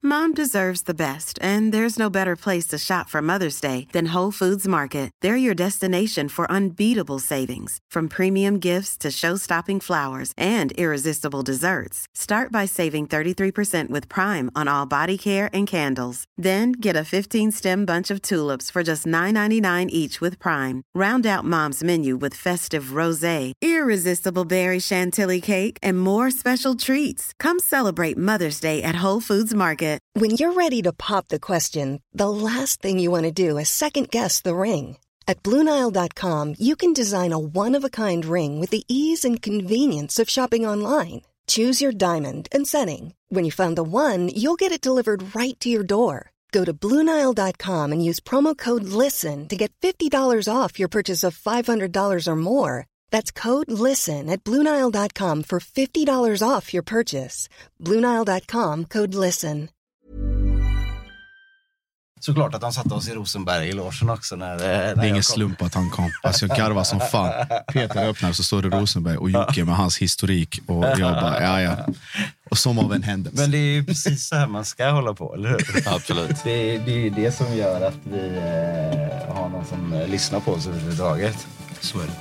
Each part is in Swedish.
Mom deserves the best, and there's no better place to shop for Mother's Day than Whole Foods Market. They're your destination for unbeatable savings, from premium gifts to show-stopping flowers and irresistible desserts. Start by saving 33% with Prime on all body care and candles. Then get a 15-stem bunch of tulips for just $9.99 each with Prime. Round out Mom's menu with festive rosé, irresistible berry chantilly cake, and more special treats. Come celebrate Mother's Day at Whole Foods Market. When you're ready to pop the question, the last thing you want to do is second-guess the ring. At BlueNile.com, you can design a one-of-a-kind ring with the ease and convenience of shopping online. Choose your diamond and setting. When you find the one, you'll get it delivered right to your door. Go to BlueNile.com and use promo code LISTEN to get $50 off your purchase of $500 or more. That's code LISTEN at BlueNile.com for $50 off your purchase. BlueNile.com, code LISTEN. Såklart att han satte oss i Rosenberg i logen också. När det är ingen slump att han kom. Alltså jag garvar som fan. Peter öppnar så står det Rosenberg och Jocke med hans historik. Och jag bara, ja. Och som av en händelse. Men det är ju precis så här man ska hålla på, eller hur? Absolut. Det är ju det som gör att vi har någon som lyssnar på oss överhuvudtaget. Så är det.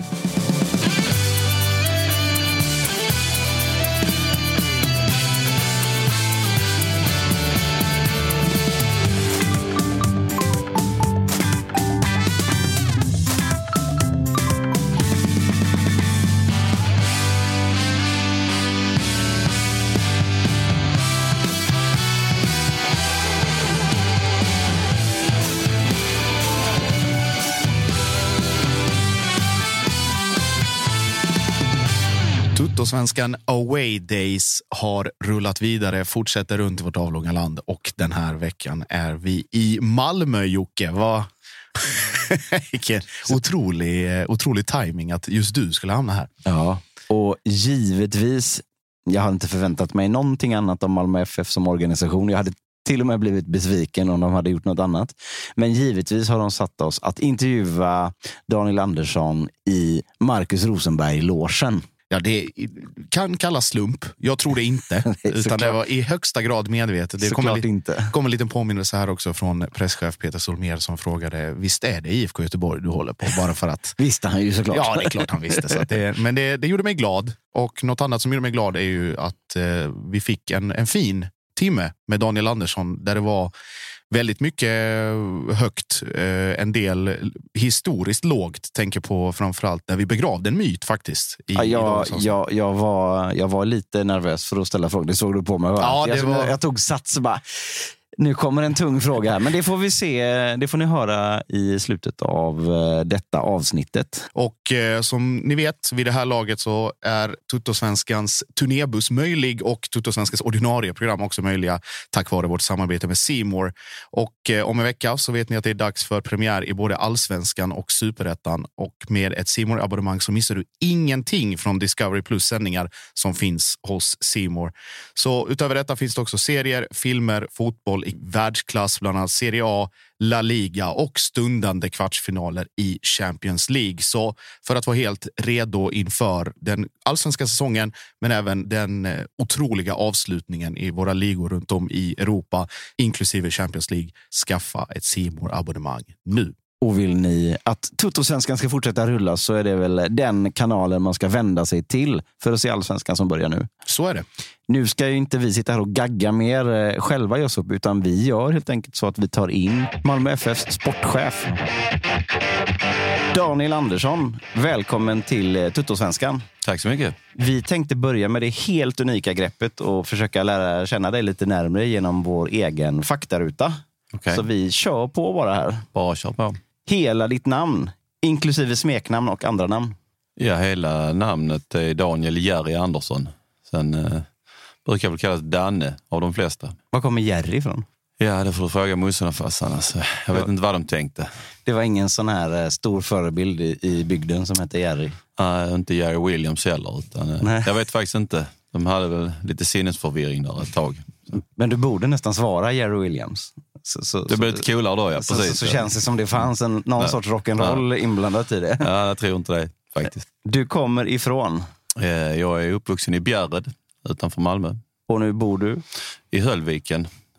Tuttosvenskan Away Days har rullat vidare, fortsätter runt i vårt avlånga land och den här veckan är vi i Malmö, Jocke. Vilken otrolig timing att just du skulle hamna här. Ja, och givetvis, jag hade inte förväntat mig någonting annat om Malmö FF som organisation. Jag hade till och med blivit besviken om de hade gjort något annat. Men givetvis har de satt oss att intervjua Daniel Andersson i Marcus Rosenberg-logen. Ja, det kan kallas slump. Jag tror det inte. Utan det var i högsta grad medvetet. Det kom en liten påminnelse här också från presschef Peter Solmer som frågade, visst är det IFK Göteborg du håller på? Bara för att... Visste han ju såklart. Ja, det är klart han visste. Så att men det gjorde mig glad. Och något annat som gjorde mig glad är ju att vi fick en fin timme med Daniel Andersson där det var väldigt mycket högt, en del historiskt lågt, tänker på framförallt när vi begravde en myt faktiskt. Jag var lite nervös för att ställa frågor, det såg du på mig. Ja, jag tog sats och bara, nu kommer en tung fråga här, men det får vi se, det får ni höra i slutet av detta avsnittet. Och som ni vet, vid det här laget så är Tuttosvenskans turnébuss möjlig och Tuttosvenskans ordinarie program också möjliga tack vare vårt samarbete med C More. Och om en vecka så vet ni att det är dags för premiär i både Allsvenskan och Superettan, och med ett C More-abonnemang så missar du ingenting från Discovery Plus-sändningar som finns hos C More. Så utöver detta finns det också serier, filmer, fotboll i världsklass, bland annat Serie A, La Liga och stundande kvartsfinaler i Champions League. Så för att vara helt redo inför den allsvenska säsongen, men även den otroliga avslutningen i våra ligor runt om i Europa, inklusive Champions League, skaffa ett C More-abonnemang nu. Och vill ni att Tuttosvenskan ska fortsätta rulla så är det väl den kanalen man ska vända sig till för att se Allsvenskan som börjar nu. Så är det. Nu ska ju inte vi sitta här och gagga mer själva just upp, utan vi gör helt enkelt så att vi tar in Malmö FFs sportchef Daniel Andersson. Välkommen till Tuttosvenskan. Tack så mycket. Vi tänkte börja med det helt unika greppet och försöka lära känna dig lite närmare genom vår egen faktaruta. Okay. Så vi kör på bara här. Bara kör på. Hela ditt namn, inklusive smeknamn och andra namn. Ja, hela namnet är Daniel Jerry Andersson. Sen brukar jag väl kallas Danne av de flesta. Var kommer Jerry ifrån? Ja, det får du fråga morsan och farsan. Alltså, jag vet inte vad de tänkte. Det var ingen sån här stor förebild i bygden som hette Jerry? Nej, inte Jerry Williams heller. Utan, jag vet faktiskt inte. De hade väl lite sinnesförvirring där ett tag. Men du borde nästan svara Jerry Williams. Det blir lite coolare då, ja. Precis, så känns det som det fanns någon sorts rock'n'roll inblandat i det. Ja, jag tror inte det faktiskt. Du kommer ifrån? Jag är uppvuxen i Bjärred utanför Malmö. Och nu bor du? I Höllviken,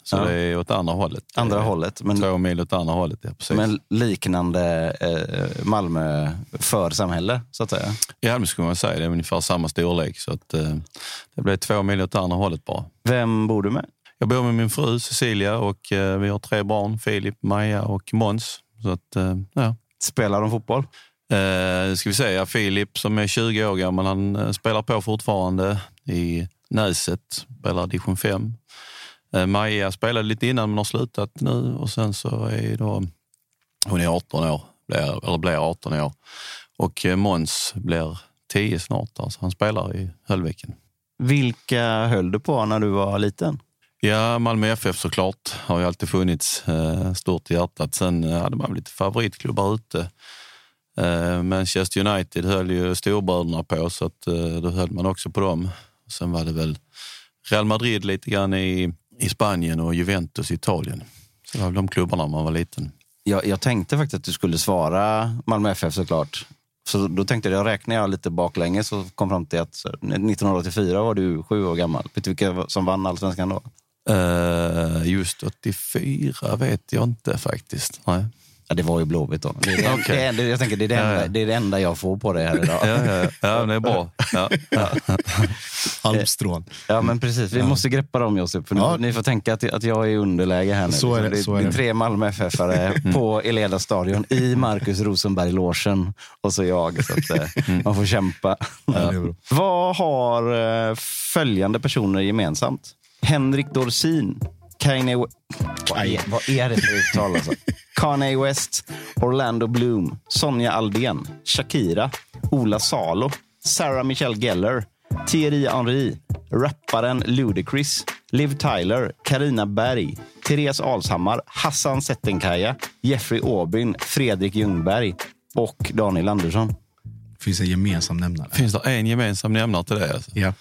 Så det är åt andra hållet. Andra hållet. Men 2 mil åt andra hållet, ja, precis. Men liknande Malmö församhälle, så att säga. Ja, det skulle man säga. Det är ungefär samma storlek. Så att, det blir 2 mil åt andra hållet bara. Vem bor du med? Jag bor med min fru Cecilia och vi har 3 barn. Filip, Maja och Måns. Så att, ja. Spelar de fotboll? Ska vi säga Filip som är 20 år gammal, han spelar på fortfarande i Näset, spelar division 5. Maja spelade lite innan men har slutat nu och sen så är då hon är 18 år, blir 18 år. Och Måns blir 10 snart, alltså han spelar i Höllviken. Vilka höll du på när du var liten? Ja, Malmö FF såklart har ju alltid funnits stort i hjärtat. Sen hade man lite favoritklubbar ute. Manchester United höll ju storbröderna på, så att då höll man också på dem. Sen var det väl Real Madrid lite grann i Spanien och Juventus i Italien. Så det var de klubbarna man var liten. Jag tänkte faktiskt att du skulle svara Malmö FF såklart. Så då tänkte jag räknade jag lite baklänges och kom fram till att 1984 var du 7 år gammal. Vet du vilka som vann Allsvenskan då? Just 84 vet jag inte faktiskt. Nej. Ja, det var ju Blåvitt då. Jag tänker det är det enda jag får på det här idag. Ja, det är bra. Ja. Halmstrån. Ja, men precis. Vi måste greppa dem, Josef. För ni får tänka att jag är i underläge här nu. Så är det. Det är 3 Malmö FF-are på Eleda stadion i Marcus Rosenberg-logen. Och så jag. Så att man får kämpa. Vad har följande personer gemensamt? Henrik Dorsin, vad är det för uttal alltså? Kanye West, Orlando Bloom, Sonja Aldén, Shakira, Ola Salo, Sarah Michelle Gellar, Thierry Henry, rapparen Ludacris, Liv Tyler, Carina Berg, Therese Alshammar, Hassan Settenkaya, Jeffrey Aubin, Fredrik Ljungberg och Daniel Andersson. Finns en gemensam nämnare? Finns det en gemensam nämnare till det? Alltså? Ja.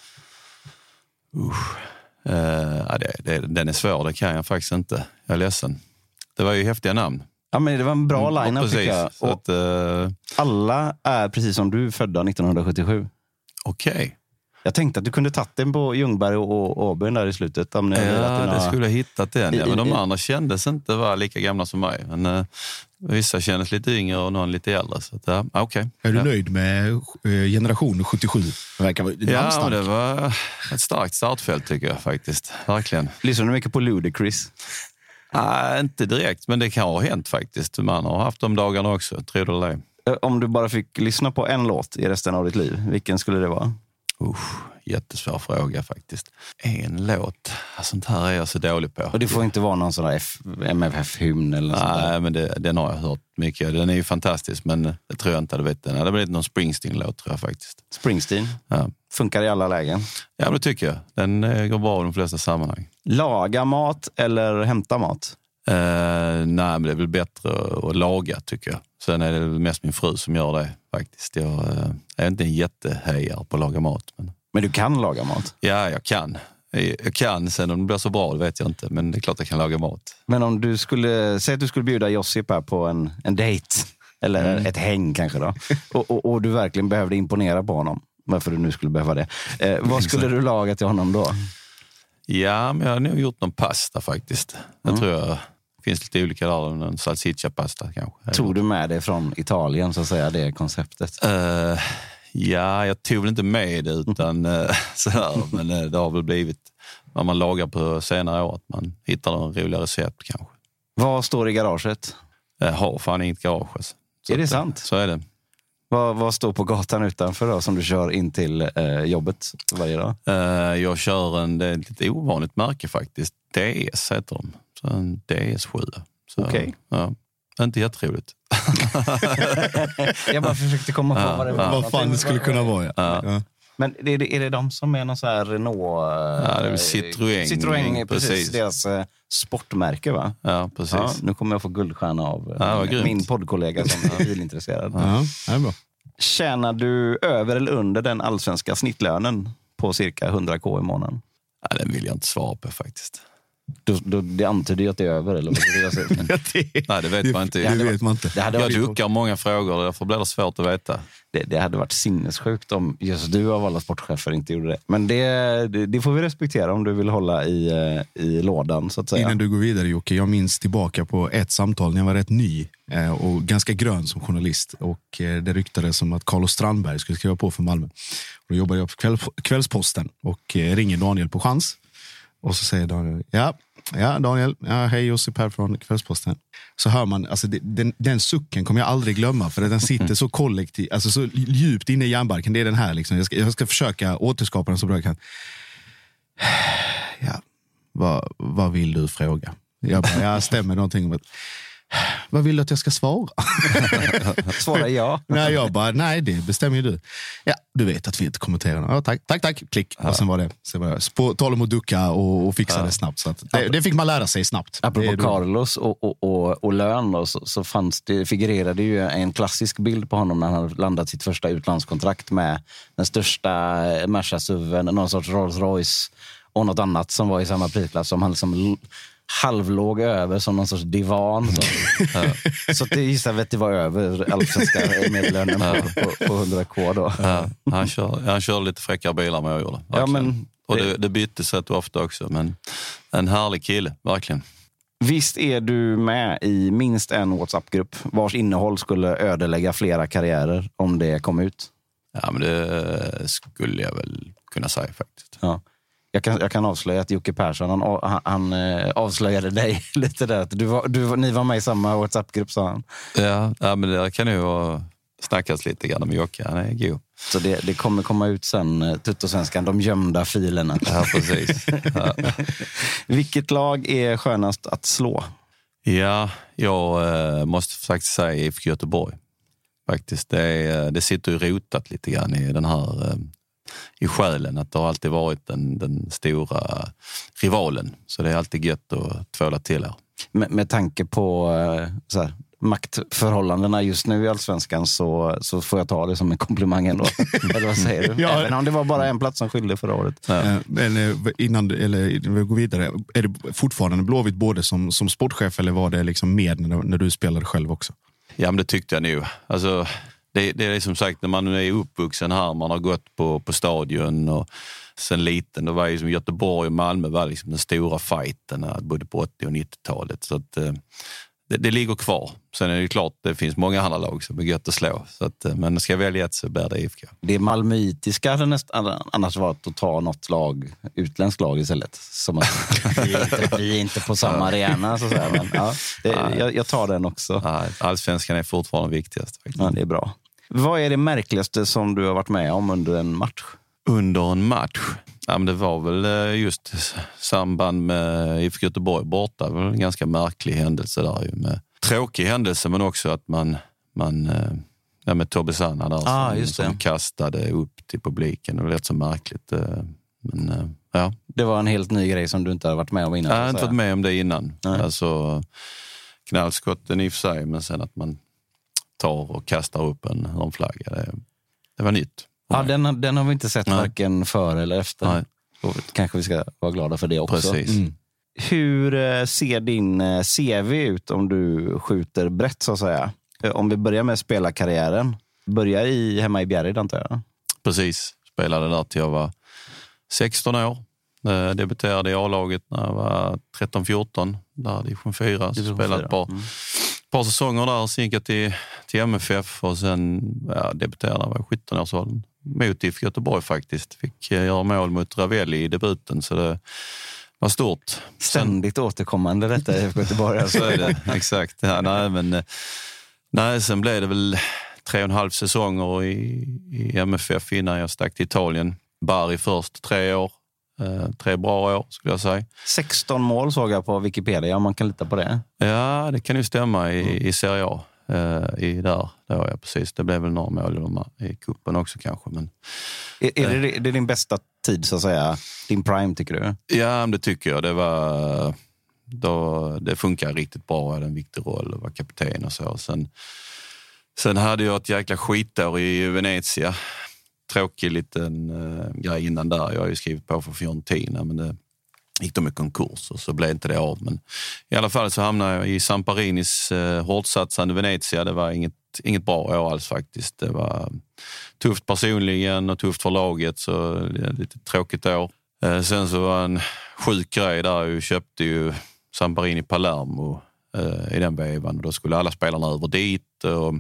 Den är svår, det kan jag faktiskt inte. Jag är ledsen. Det var ju häftiga namn. Ja, men det var en bra line-up tycker jag. Så att, alla är precis som du födda 1977. Okej. Jag tänkte att du kunde tagit den på Ljungberg och Åbyn där i slutet. Om det skulle jag hittat den. Men de andra kändes inte vara lika gamla som mig. Men vissa kändes lite yngre och någon lite äldre. Så att, okay. Är du nöjd med generation 77? Det var ett starkt startfält tycker jag faktiskt. Verkligen. Lyssnar du mycket på Ludacris? Inte direkt, men det kan ha hänt faktiskt. Man har haft de dagarna också, tror du det? Om du bara fick lyssna på en låt i resten av ditt liv, vilken skulle det vara? Jättesvår fråga faktiskt. En låt, sånt här är jag så dålig på. Och det får inte vara någon sån där MFF-hymn eller sånt där? Nej, men den har jag hört mycket. Den är ju fantastisk, men det tror jag inte hade vet. Det hade blivit någon Springsteen-låt tror jag faktiskt. Springsteen? Ja. Funkar i alla lägen? Ja, det tycker jag. Den går bra i de flesta sammanhang. Laga mat eller hämta mat? Nej, men det är väl bättre att laga tycker jag. Sen är det mest min fru som gör det faktiskt. Jag är inte en jättehejare på att laga mat. Men du kan laga mat? Ja, jag kan. Jag kan, sen om det blir så bra det vet jag inte. Men det är klart jag kan laga mat. Men om du skulle säga att du skulle bjuda Josip här på en dejt. Eller ett häng kanske då. och du verkligen behövde imponera på honom. Varför du nu skulle behöva det. Vad skulle du laga till honom då? Ja, men jag har nog gjort någon pasta faktiskt. Jag tror jag finns lite olika där. En salsiccia-pasta kanske. Tog du med det från Italien så att säga, det konceptet? Ja, jag tog väl inte med det utan sådär. Men det har väl blivit när man lagar på senare år att man hittar någon rolig recept kanske. Vad står i garaget? Jag har fan inget garage. Alltså. Är det sant? Så är det. Vad står på gatan utanför då, som du kör in till jobbet varje dag? Jag kör det är ett lite ovanligt märke faktiskt. DS heter de. Så en DS7. Okej. Ja, inte jätteroligt. Jag bara försökte komma på vad det var. Vad fan det skulle kunna vara. Ja. Men är det de som är någon så här Renault? Ja, det är Citroën. Citroën, precis. Deras sportmärke, va? Ja, precis. Ja, nu kommer jag få guldstjärna av min poddkollega som är bilintresserad. Ja, det är bra. Tjänar du över eller under den allsvenska snittlönen på cirka 100 000 i månaden? Ja, den vill jag inte svara på faktiskt. Det antyder ju att det är över, eller vad Nej, det vet man inte. Det vet man inte. Jag duckar många frågor, därför blir det svårt att veta. Det hade varit sinnessjukt om just du av alla sportchefer inte gjorde det. Men det får vi respektera om du vill hålla i lådan, så att säga. Innan du går vidare, Jocke, jag minns tillbaka på ett samtal när jag var rätt ny och ganska grön som journalist. Och det ryktades som att Carlos Strandberg skulle skriva på för Malmö. Och då jobbade jag på Kvällsposten och ringer Daniel på chans. Och så säger Daniel, ja Daniel, hej Josip här från Kvällsposten. Så hör man, alltså den sucken kommer jag aldrig glömma, för att den sitter så kollektivt, alltså så djupt inne i hjärnbarken. Det är den här liksom, jag ska försöka återskapa den så bra jag kan. Ja, vad vill du fråga? Jag stämmer någonting om att, vad vill du att jag ska svara? Svara ja. Nej, det bestämmer ju du. Ja, du vet att vi inte kommenterar. Ja, tack, klick. Och sen var det på tal om att ducka och fixa det snabbt. Så att det fick man lära sig snabbt. Apropå Carlos och lön då, så figurerade ju en klassisk bild på honom när han hade landat sitt första utlandskontrakt med den största Merca-suven, någon sorts Rolls Royce och något annat som var i samma prisklass, som han liksom halvlåg över som någon sorts divan. Så det gissar vi att det var över allsvenska medlönen på 100K då. Ja, han kör lite fräckare bilar med jag gjorde. Ja, men och det byttes rätt ofta också, men en härlig kille, verkligen. Visst är du med i minst en WhatsApp-grupp vars innehåll skulle ödelägga flera karriärer om det kom ut? Ja, men det skulle jag väl kunna säga faktiskt. Ja. Jag kan avslöja att Jocke Persson, han avslöjade dig lite där. Ni var med i samma WhatsApp-grupp, sa han. Ja, men det kan ju snackas lite grann med Jocke. Han är god. Så det kommer komma ut sen, Tuttosvenskan, de gömda filerna. Ja, precis. Ja. Vilket lag är skönast att slå? Ja, jag måste faktiskt säga IFK Göteborg. Faktiskt, det sitter ju rotat lite grann i den här... i själen, att det har alltid varit den stora rivalen. Så det är alltid gött att tvåla till här. Med tanke på så här, maktförhållandena just nu i Allsvenskan så får jag ta det som en komplimang ändå. Eller vad säger du? Även om det var bara en plats som skilde förra året. Ja. Men innan vi går vidare, är det fortfarande Blåvitt både som sportchef, eller var det liksom med när du spelade själv också? Ja, men det tyckte jag nog. Alltså... Det är som sagt, när man är uppvuxen här, man har gått på stadion och sen liten, då var ju som Göteborg och Malmö var liksom den stora fighten både på 80- och 90-talet. Så att det ligger kvar. Sen är det klart, det finns många andra lag som är gött att slå. Så att, men ska jag välja ett så bär det IFK. Det malmöitiska hade nästan annars varit att ta något lag, utländskt lag istället. Som att vi är inte på samma arena. Så att säga. Men, ja, jag tar den också. Ja, allsvenskan är fortfarande viktigast. Ja, det är bra. Vad är det märkligaste som du har varit med om under en match? Under en match? Ja, men det var väl just samband med IFK Göteborg borta. Det var en ganska märklig händelse där. Med tråkig händelse, men också att man med Tobbe Sanna där som kastade upp till publiken. Det var rätt så märkligt. Men, ja. Det var en helt ny grej som du inte har varit med om innan? Jag har inte varit med om det innan. Alltså knallskotten i och för sig, men sen att man tar och kastar upp en hörnflagga. Det var nytt. Ja, den har vi inte sett varken före eller efter. Nej. Och kanske vi ska vara glada för det också. Precis. Mm. Hur ser din CV ut om du skjuter brett, så att säga? Om vi börjar med spelarkarriären. Börjar hemma i Bjärred, antar jag? Precis. Spelade där till jag var 16 år. Debuterade i A-laget när jag var 13-14. Där division 4. Så spelade ett par säsonger där. Sen gick jag till MFF och sen debuterade när jag var 17 års ålder. Mot IFK Göteborg faktiskt. Fick göra mål mot Ravelli i debuten, så det var stort. Ständigt återkommande detta i IFK Göteborg. Alltså. Så är det, exakt. Ja, sen blev det väl 3,5 säsonger i MFF innan jag stack till Italien. Bari först 3 år. 3 bra år skulle jag säga. 16 mål såg jag på Wikipedia, om man kan lita på det. Ja, det kan ju stämma i Serie A. Där var jag precis. Det blev väl några mål i kuppen också kanske. Men, är det din bästa tid, så att säga? Din prime, tycker du? Ja, det tycker jag. Det funkar riktigt bra. Jag hade en viktig roll att vara kapten och så. Sen hade jag ett jäkla skitår i Venezia. Tråkig liten grej innan där. Jag har ju skrivit på för Fiorentina, men gick de i konkurs och så blev inte det av. Men i alla fall så hamnade jag i Samparinis hårdsatsande Venezia. Det var inget bra år alls faktiskt. Det var tufft personligen och tufft för laget, så det är lite tråkigt år. Sen så var en sjuk grej där. Jag köpte ju Samparini Palermo i den vevan. Då skulle alla spelarna över dit och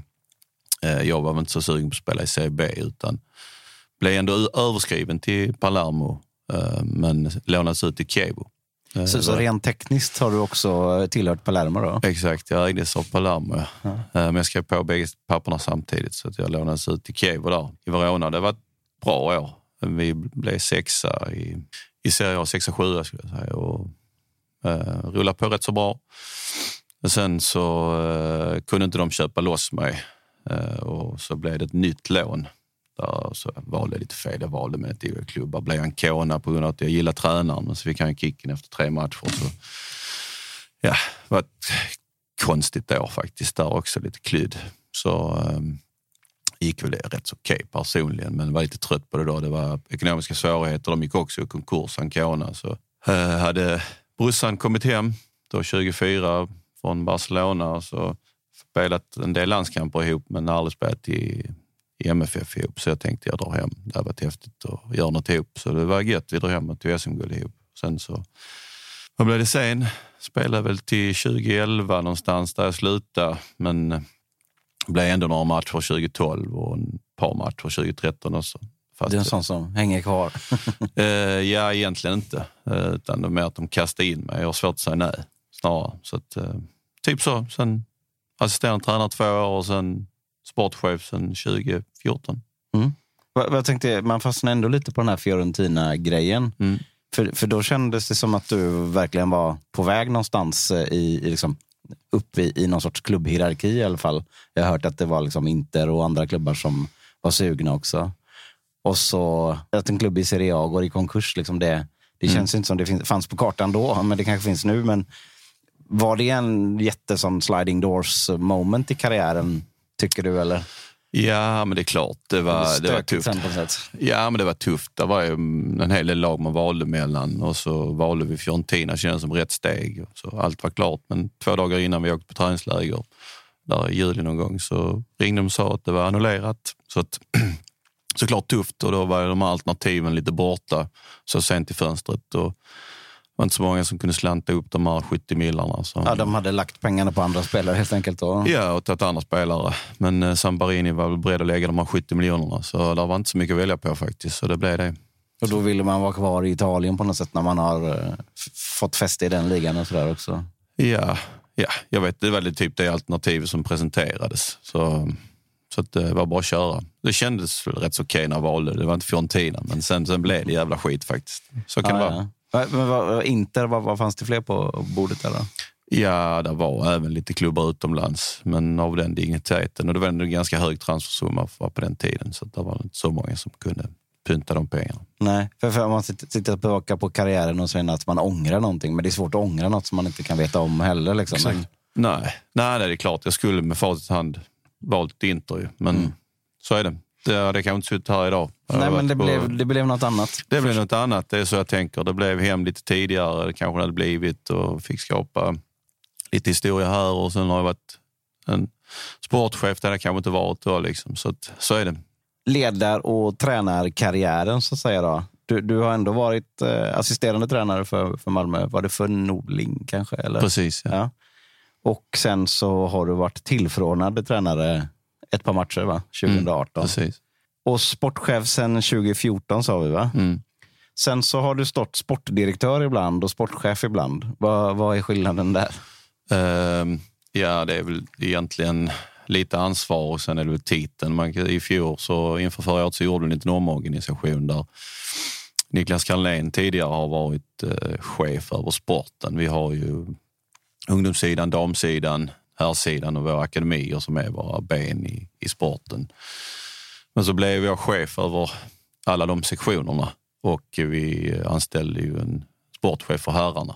jag var inte så sugen på att spela i Serie B utan blev ändå överskriven till Palermo men lånades ut till Chievo. Så rent tekniskt har du också tillhört Palermo då? Exakt, jag ägdes av Palermo. Ja. Men jag skrev på bägge papperna samtidigt så att jag lånades ut till Chievo där i Verona. Det var ett bra år. Vi blev 6 i Serie A, 6-7 skulle jag säga, och rullade på rätt så bra. Sen så kunde inte de köpa loss mig och så blev det ett nytt lån. Där så valde jag lite fel. Jag valde med ett klubbar. Blev en Kona på grund av att jag gillar tränaren, men så fick han kicken efter 3 matcher. Så ja, det var ett konstigt år faktiskt. Där också lite klydd. Så gick väl det rätt så okej personligen, men var lite trött på det då. Det var ekonomiska svårigheter. De gick också i konkurs, Ancona. Så hade brorsan kommit hem då 24 från Barcelona och så spelat en del landskamper ihop men aldrig spelat i MFF ihop. Så jag tänkte jag drar hem. Det har varit häftigt att göra något ihop. Så det var gött. Vi drar hem och tog SM-guld ihop. Sen så vad blev det sen? Spelade väl till 2011 någonstans där jag slutade. Men blev ändå några matcher 2012 och en par matcher 2013 också. Fast det är en sån som hänger kvar. Ja, egentligen inte. Utan det är mer att de kastar in mig. Jag har svårt att säga nej. Snarare. Så att, typ så. Sen assisterande tränare 2 år och sen sportchef sen 2014. Mm. Jag tänkte, man fastnar ändå lite på den här Fiorentina-grejen. Mm. För då kändes det som att du verkligen var på väg någonstans liksom, upp i någon sorts klubbhierarki i alla fall. Jag har hört att det var liksom Inter och andra klubbar som var sugna också. Och så att en klubb i Serie A går i konkurs, liksom det känns inte som det fanns på kartan då, men det kanske finns nu. Men var det en jättesån sliding doors moment i karriären, tycker du, eller? Ja, men det är klart. Det var tufft. Ja, men det var tufft. Det var ju en hel del lag man valde mellan och så valde vi Fiorentina, kändes som rätt steg. Så allt var klart, men 2 dagar innan vi åkte på träningsläger där i juli någon gång så ringde de och sa att det var annullerat. Så att såklart tufft, och då var de alternativen lite borta så sent i fönstret och det var inte så många som kunde slanta upp de här 70 millarna. Ja, de hade lagt pengarna på andra spelare helt enkelt då. Ja, och tagit andra spelare. Men Samparini var väl beredd att lägga de här 70 miljonerna, så det var inte så mycket att välja på faktiskt, så det blev det. Och då ville man vara kvar i Italien på något sätt när man har fått fäste i den ligan och sådär också? Ja, jag vet, det var väl typ det alternativet som presenterades. Så att det var bara att köra. Det kändes rätt så okej när jag valde. Det var inte Fiorentina, men sen blev det jävla skit faktiskt. Så kan det vara. Men vad fanns det fler på bordet där då? Ja, det var även lite klubbar utomlands, men av den digniteten. Och det var ändå en ganska hög transfersumma på den tiden, så det var inte så många som kunde pynta de pengarna. Nej, för man sitter tillbaka på karriären och säger att man ångrar någonting, men det är svårt att ångra något som man inte kan veta om heller. Liksom. Nej, det är klart. Jag skulle med facit i hand valt Inter, men så är det. Det kan inte se ut här idag. Nej, men det blev något annat. Det blev något annat, det är så jag tänker. Det blev hem lite tidigare, det kanske hade blivit, och fick skapa lite historia här. Och sen har jag varit en sportchef där det kanske inte varit då, liksom. Så är det. Ledar- och tränarkarriären så att säga då. Du har ändå varit assisterande tränare för Malmö. Var det för Nordling kanske? Eller? Precis, ja. Och sen så har du varit tillförordnad tränare ett par matcher, va? 2018. Precis. Och sportchef sen 2014 sa vi, va? Mm. Sen så har du stått sportdirektör ibland och sportchef ibland. Vad är skillnaden där? Ja, det är väl egentligen lite ansvar och sen är det väl titeln. I fjol så inför förra året så gjorde vi en liten omorganisation där Niklas Carlén tidigare har varit chef över sporten. Vi har ju ungdomssidan, damsidan, herrsidan och våra akademier som är våra ben i sporten. Men så blev jag chef över alla de sektionerna och vi anställde ju en sportchef för herrarna.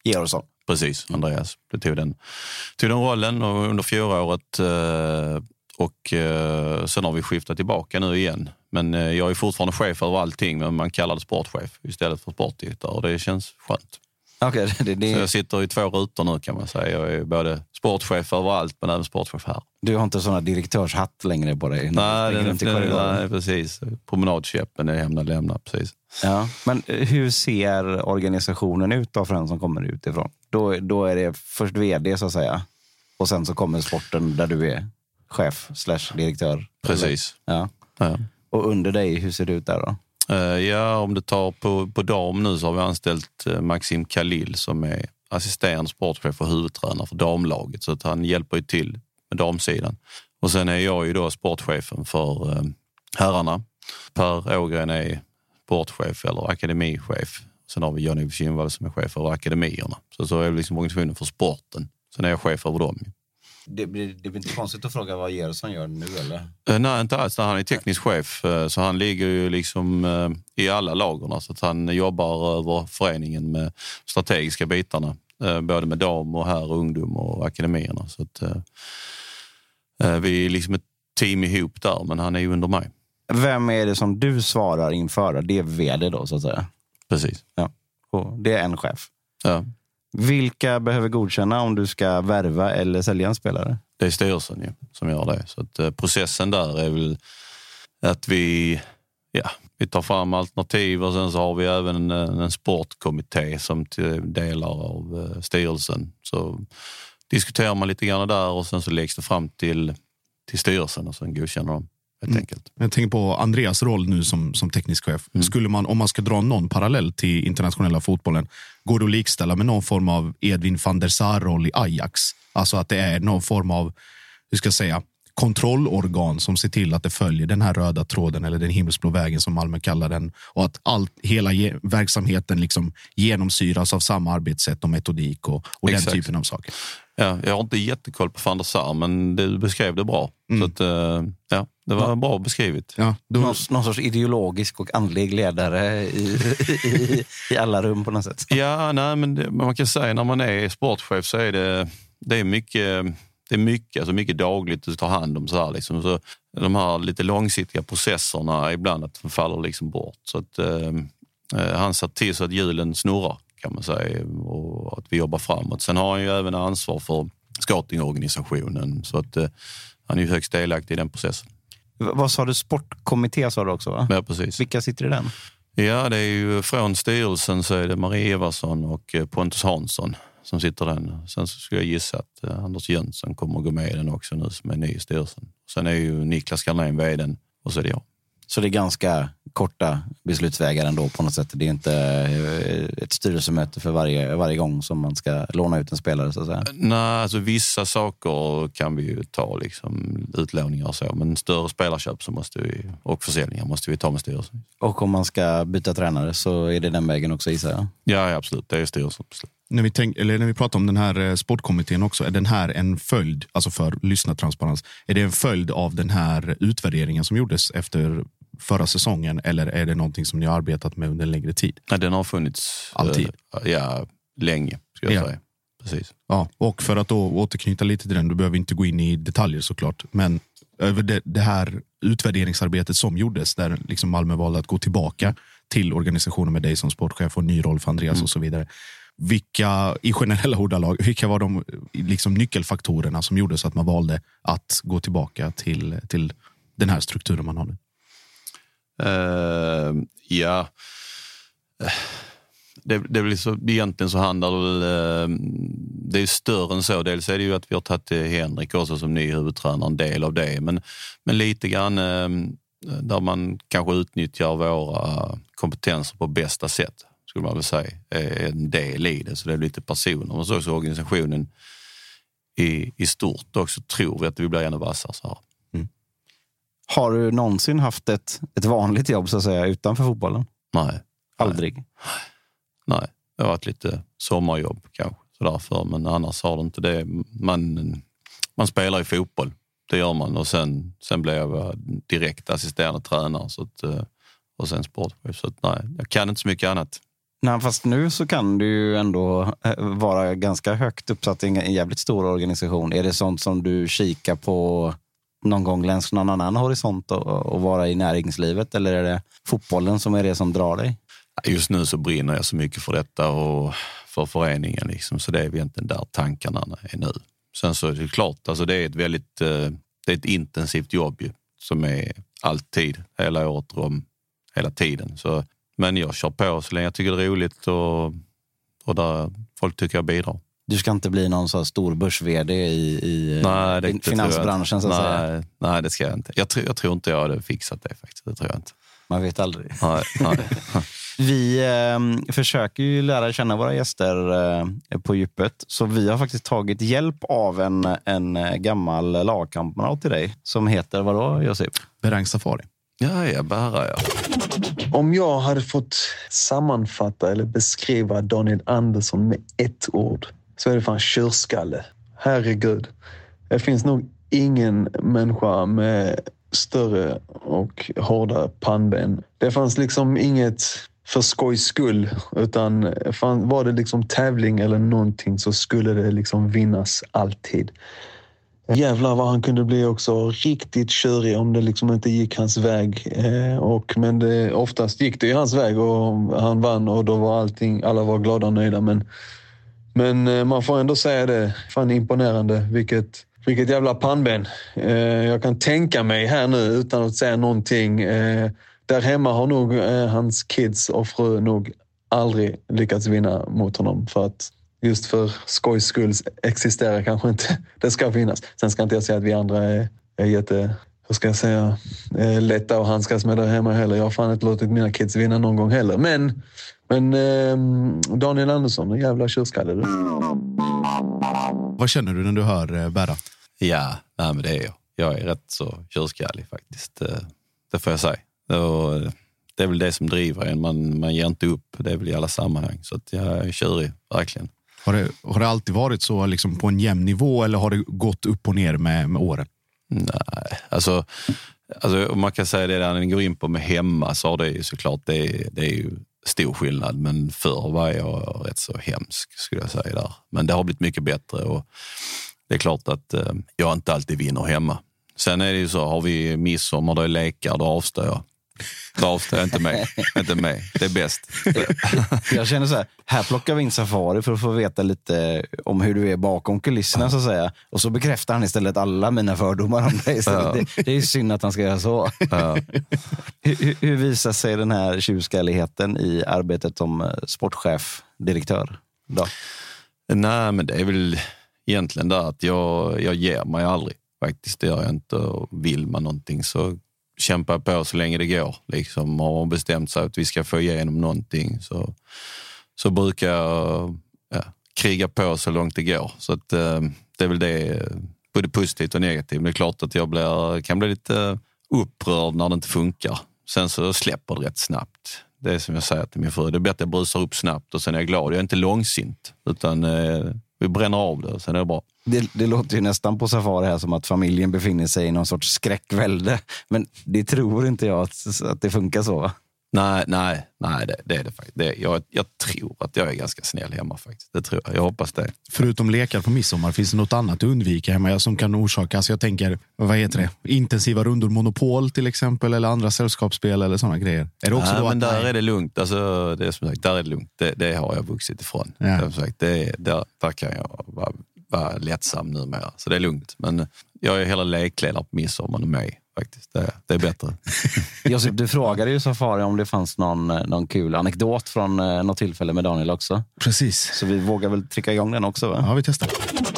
Georgsson. Precis, Andreas. Det tog den rollen och under 4 året Och sen har vi skiftat tillbaka nu igen. Men jag är fortfarande chef över allting, men man kallar det sportchef istället för sportdirektör. Och det känns skönt. Okay, Så jag sitter i 2 rutor nu kan man säga. Jag är både sportchef överallt men även sportchef här. Du har inte såna direktörshatt längre på dig? Nej, precis. Promenadkäppen är lämna, precis. Ja. Men hur ser organisationen ut då för den som kommer utifrån? Då är det först vd så att säga. Och sen så kommer sporten där du är chef / direktör. Precis. Ja. Ja. Och under dig, hur ser det ut där då? Ja, om du tar på dam nu så har vi anställt Maxim Khalil som är assisterande sportchef och huvudtränare för damlaget. Så att han hjälper ju till med damsidan. Och sen är jag ju då sportchefen för herrarna. Per Ågren är sportchef eller akademichef. Sen har vi Jan-Ove Kinnvall som är chef över akademierna. Så är det liksom organisationen för sporten. Sen är jag chef över dem. Det blir inte konstigt att fråga vad Gerson gör nu eller? Nej, inte alls. Han är teknisk chef så han ligger ju liksom i alla lagerna så att han jobbar över föreningen med strategiska bitarna. Både med dam och här, ungdom och akademierna. Så att vi är liksom ett team ihop där, men han är ju under mig. Vem är det som du svarar inför? Det är vd då så att säga? Precis. Ja. Och det är en chef? Ja. Vilka behöver godkänna om du ska värva eller sälja en spelare? Det är styrelsen ju, som gör det. Så att, processen där är väl att vi tar fram alternativ och sen så har vi även en sportkommitté som till delar av styrelsen. Så diskuterar man lite grann där och sen så läggs det fram till styrelsen och sen godkänner de helt enkelt. Jag tänker på Andreas roll nu som teknisk chef. Skulle man, om man ska dra någon parallell till internationella fotbollen, går det att likställa med någon form av Edwin van der Sar-roll i Ajax? Alltså att det är någon form av, hur ska jag säga, kontrollorgan som ser till att det följer den här röda tråden eller den himmelsblå vägen som Malmö kallar den, och att hela verksamheten liksom genomsyras av samma arbetssätt och metodik och den typen av saker. Ja, jag har inte jättekoll på van der Sar, men du beskrev det bra. Så att, det var bra beskrivet. Ja, någon sorts ideologisk och andlig ledare i alla rum på något sätt. Ja, nej, men man kan säga när man är sportchef så är det är mycket dagligt du tar hand om så här liksom. Så de här lite långsiktiga processerna ibland att de faller liksom bort. Så att han ser till så att hjulen snurrar kan man säga och att vi jobbar framåt. Sen har han ju även ansvar för scoutingorganisationen så att han är ju högst delaktig i den processen. Vad sa du? Sportkommitté sa du också va? Ja, precis. Vilka sitter i den? Ja, det är ju från styrelsen så är det Marie Eversson och Pontus Hansson som sitter den. Sen så skulle jag gissa att Anders Jönsson kommer att gå med i den också nu som är ny i styrelsen. Sen är ju Niklas Karlén vd:n och så är det jag. Så det är ganska korta beslutsvägar ändå på något sätt. Det är inte ett styrelsemöte för varje gång som man ska låna ut en spelare så att säga. Nej, alltså vissa saker kan vi ju ta liksom utlåningar och så. Men större spelarköp så och försäljningar måste vi ta med styrelsen. Och om man ska byta tränare så är det den vägen också gissar jag? Ja, absolut. Det är styrelsen. När vi pratar om den här sportkommittén också, är den här en följd, alltså för lyssnartransparens, är det en följd av den här utvärderingen som gjordes efter förra säsongen eller är det någonting som ni har arbetat med under en längre tid? Nej, den har funnits alltid. Länge skulle jag säga. Precis. Ja, och för att då återknyta lite till den, du behöver inte gå in i detaljer såklart, men över det här utvärderingsarbetet som gjordes där liksom Malmö valde att gå tillbaka till organisationen med dig som sportchef och ny roll för Andreas och så vidare. Vilka, i generella ordalag, vilka var de liksom nyckelfaktorerna som gjorde så att man valde att gå tillbaka till den här strukturen man har nu? Det blir så, egentligen så handlar det är större än så. Dels är det ju att vi har tagit Henrik också som ny huvudtränare, en del av det. Men lite grann där man kanske utnyttjar våra kompetenser på bästa sätt, skulle man väl säga, är en del i det. Så det är lite personer. Men så också organisationen i stort också tror vi att vi blir ännu vassare så här. Har du någonsin haft ett vanligt jobb så att säga utanför fotbollen? Nej. Aldrig? Nej, det har varit lite sommarjobb kanske så därför, men annars har det inte det. Man spelar i fotboll, det gör man, och sen blev jag direkt assisterande tränare så att, och sen sportchef, så att, nej, jag kan inte så mycket annat. Nej, fast nu så kan du ju ändå vara ganska högt uppsatt i en jävligt stor organisation. Är det sånt som du kikar på någon gång längs någon annan horisont och vara i näringslivet? Eller är det fotbollen som är det som drar dig? Just nu så brinner jag så mycket för detta och för föreningen. Liksom, så det är egentligen där tankarna är nu. Sen så är det klart, alltså det är ett intensivt jobb ju, som är alltid, hela året om hela tiden. Så, men jag kör på så länge jag tycker det är roligt och där folk tycker jag bidrar. Du ska inte bli någon så stor börs-vd i finansbranschen så att säga? Nej, det ska jag inte. Jag tror inte jag hade fixat det faktiskt. Det tror jag inte. Man vet aldrig. Nej. Vi försöker ju lära känna våra gäster på djupet. Så vi har faktiskt tagit hjälp av en gammal lagkamrat till dig. Som heter vadå, Josip? Berang Safari. Ja, bara ja. Om jag hade fått sammanfatta eller beskriva Daniel Andersson med ett ord så är det fan tjurskalle. Herregud. Det finns nog ingen människa med större och hårda pannben. Det fanns liksom inget för skojs skull, utan var det liksom tävling eller någonting så skulle det liksom vinnas alltid. Jävlar vad han kunde bli också riktigt tjurig om det liksom inte gick hans väg. Men oftast gick det i hans väg och han vann och då var alla var glada och nöjda. Men man får ändå säga det, fan imponerande, vilket jävla pannben. Jag kan tänka mig här nu utan att säga någonting. Där hemma har nog hans kids och fru nog aldrig lyckats vinna mot honom. För att just för skojs skull existerar kanske inte. Det ska finnas. Sen ska inte jag säga att vi andra är jätte... Hur ska jag säga? Lätta och handskas med där hemma heller. Jag har fan inte låtit mina kids vinna någon gång heller. Men Daniel Andersson, en jävla tjurskalle. Vad känner du när du hör Berra? Ja, men det är jag. Jag är rätt så tjurskallig faktiskt. Det får jag säga. Det är väl det som driver en. Man ger inte upp. Det är väl i alla sammanhang. Så att jag är tjurig, verkligen. Har det alltid varit så liksom på en jämn nivå eller har det gått upp och ner med åren? Nej, alltså om man kan säga det där när ni går in på med hemma så har det ju såklart, det är ju stor skillnad. Men förr var jag rätt så hemsk skulle jag säga där. Men det har blivit mycket bättre och det är klart att jag inte alltid vinner hemma. Sen är det ju så, har vi midsommar, då är lekar, då avstår jag. Då avstår jag inte med. Det är bäst. Jag känner så här plockar vi in Safari för att få veta lite om hur du är bakom kulisserna så att säga. Och så bekräftar han istället alla mina fördomar om dig. Ja. Det är ju synd att han ska göra så. Ja. Hur visar sig den här tjurskalligheten i arbetet som sportchef, direktör då? Nej, men det är väl egentligen där att jag ger mig aldrig. Faktiskt det gör jag inte, och vill man någonting så kämpar jag på så länge det går. Liksom, har man bestämt sig att vi ska få igenom någonting så brukar jag kriga på så långt det går. Så att, det är väl det, både positivt och negativt. Men det är klart att jag kan bli lite upprörd när det inte funkar. Sen så släpper det rätt snabbt. Det är som jag säger till min fru. Det är bättre att jag brusar upp snabbt och sen är jag glad. Jag är inte långsint utan vi bränner av det och sen är det bra. Det låter ju nästan på Safari här som att familjen befinner sig i någon sorts skräckvälde. Men det tror inte jag att det funkar så, va? Nej, det är det faktiskt. Jag tror att jag är ganska snäll hemma faktiskt. Det tror jag hoppas det. Förutom lekar på midsommar, finns det något annat du undviker hemma som kan orsaka? Alltså jag tänker, vad heter det? Intensiva rundor, Monopol till exempel, eller andra sällskapsspel eller sådana grejer. Är det också då men där är det lugnt. Alltså, det är som sagt, där är det lugnt. Det har jag vuxit ifrån. Ja. Som sagt, där kan jag vara lättsam numera. Så det är lugnt. Men jag är hela lekledare på midsommar med mig. Faktiskt. Det är bättre. Josip, du frågade ju Safari om det fanns någon kul anekdot från något tillfälle med Daniel också. Precis. Så vi vågar väl trycka igång den också, va? Ja, vi testar.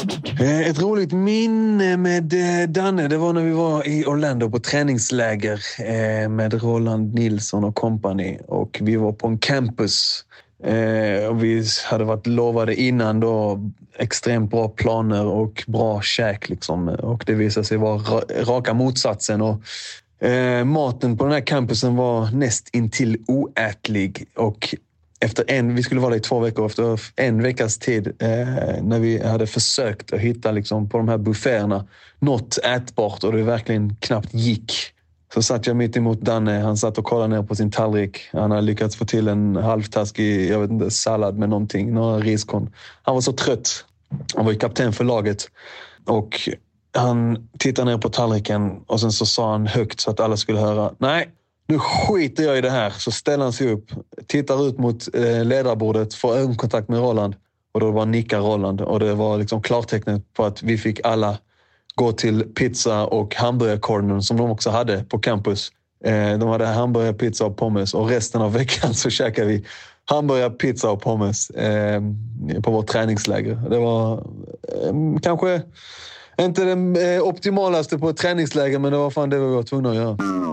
Ett roligt minne med Danne, det var när vi var i Orlando på träningsläger med Roland Nilsson och company. Och vi var på en campus. Och vi hade varit lovade innan då extremt bra planer och bra käk liksom. Och det visade sig vara raka motsatsen och maten på den här campusen var näst intill oätlig och vi skulle vara där i 2 veckor, efter en veckas tid när vi hade försökt att hitta liksom, på de här bufféerna något ätbart och det verkligen knappt gick. Så satt jag mitt emot Danne, han satt och kollade ner på sin tallrik. Han hade lyckats få till en halvtaskig, jag vet inte, sallad med någonting, några riskorn. Han var så trött. Han var ju kapten för laget. Och Han tittade ner på tallriken och sen så sa han högt så att alla skulle höra. Nej, nu skiter jag i det här. Så ställer han sig upp, tittar ut mot ledarbordet, får ögonkontakt med Roland. Och då var nickar Roland. Och det var liksom klartecknet på att vi fick alla gå till pizza- och hamburgerkornen som de också hade på campus. De hade hamburgare, pizza och pommes. Och resten av veckan så käkade vi hamburgare, pizza och pommes på vårt träningsläger. Det var kanske inte det optimalaste på ett träningsläger, men det var fan det vi var tvungna att göra.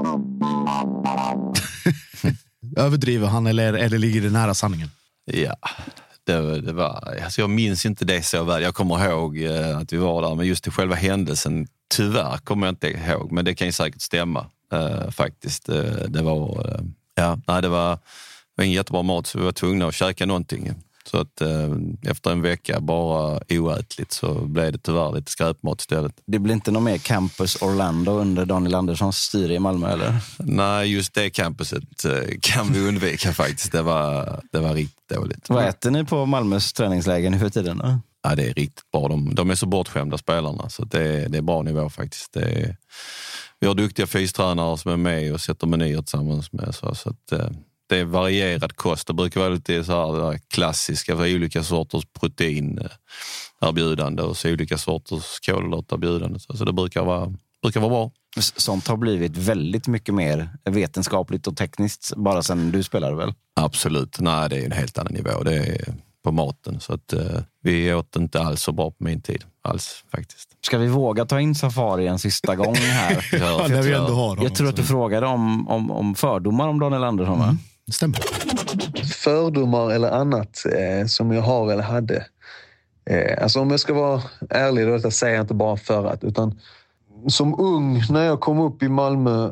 Överdriver han eller ligger det nära sanningen? Ja, det var... Alltså jag minns inte det så väl. Jag kommer ihåg att vi var där, men just i själva händelsen tyvärr kommer jag inte ihåg. Men det kan ju säkert stämma faktiskt. Det var... det var ingen jättebra mat, så vi var tvungna att käka någonting. Så att efter en vecka bara oätligt så blev det tyvärr lite skräpmat istället. Det blir inte någon mer Campus Orlando under Daniel Anderssons styre i Malmö, eller? Nej, just det campuset kan vi undvika faktiskt. Det var riktigt dåligt. Vad äter ni på Malmös träningslägen nu för tiden då? Ja, det är riktigt bra. De är så bortskämda spelarna, så det är bra nivå faktiskt. Vi har duktiga fystränare som är med och sätter menyer tillsammans med. Så att det är varierad kost. Det brukar vara lite så här klassiska, för olika sorters protein erbjudande och så olika sorters kolhydraterbjudande. Så det brukar vara bra. Sånt har blivit väldigt mycket mer vetenskapligt och tekniskt bara sedan du spelade väl? Absolut. Nej, det är en helt annan nivå. Det är på maten. Så att vi åt inte alls så bra på min tid. Alls faktiskt. Ska vi våga ta in Safari en sista gång här? Jag tror att du frågade om fördomar om Daniel Andersson, va? Stämmer. Fördomar eller annat som jag har eller hade. Alltså om jag ska vara ärlig, då säger jag inte bara för att, utan som ung när jag kom upp i Malmö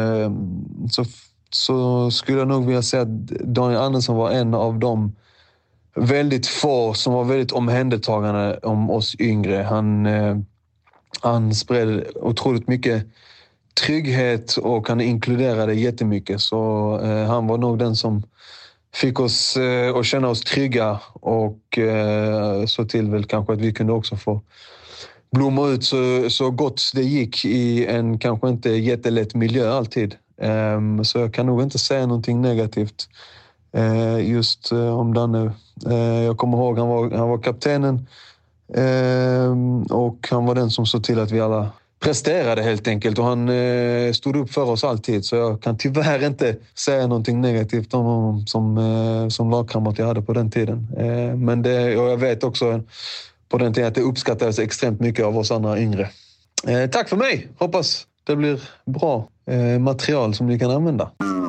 så skulle jag nog vilja säga att Daniel Andersson var en av de väldigt få som var väldigt omhändertagande om oss yngre. Han spred otroligt mycket trygghet och han inkluderade jättemycket. Så han var nog den som fick oss att känna oss trygga och så till väl kanske att vi kunde också få blomma ut så gott det gick i en kanske inte jättelätt miljö alltid. Så jag kan nog inte säga någonting negativt just om Danne. Jag kommer ihåg han var kaptenen och han var den som såg till att vi alla presterade helt enkelt, och han stod upp för oss alltid, så jag kan tyvärr inte säga någonting negativt om honom som lagkamrat jag hade på den tiden. Men jag vet också på den tiden att det uppskattades extremt mycket av oss andra yngre. Tack för mig! Hoppas det blir bra material som ni kan använda.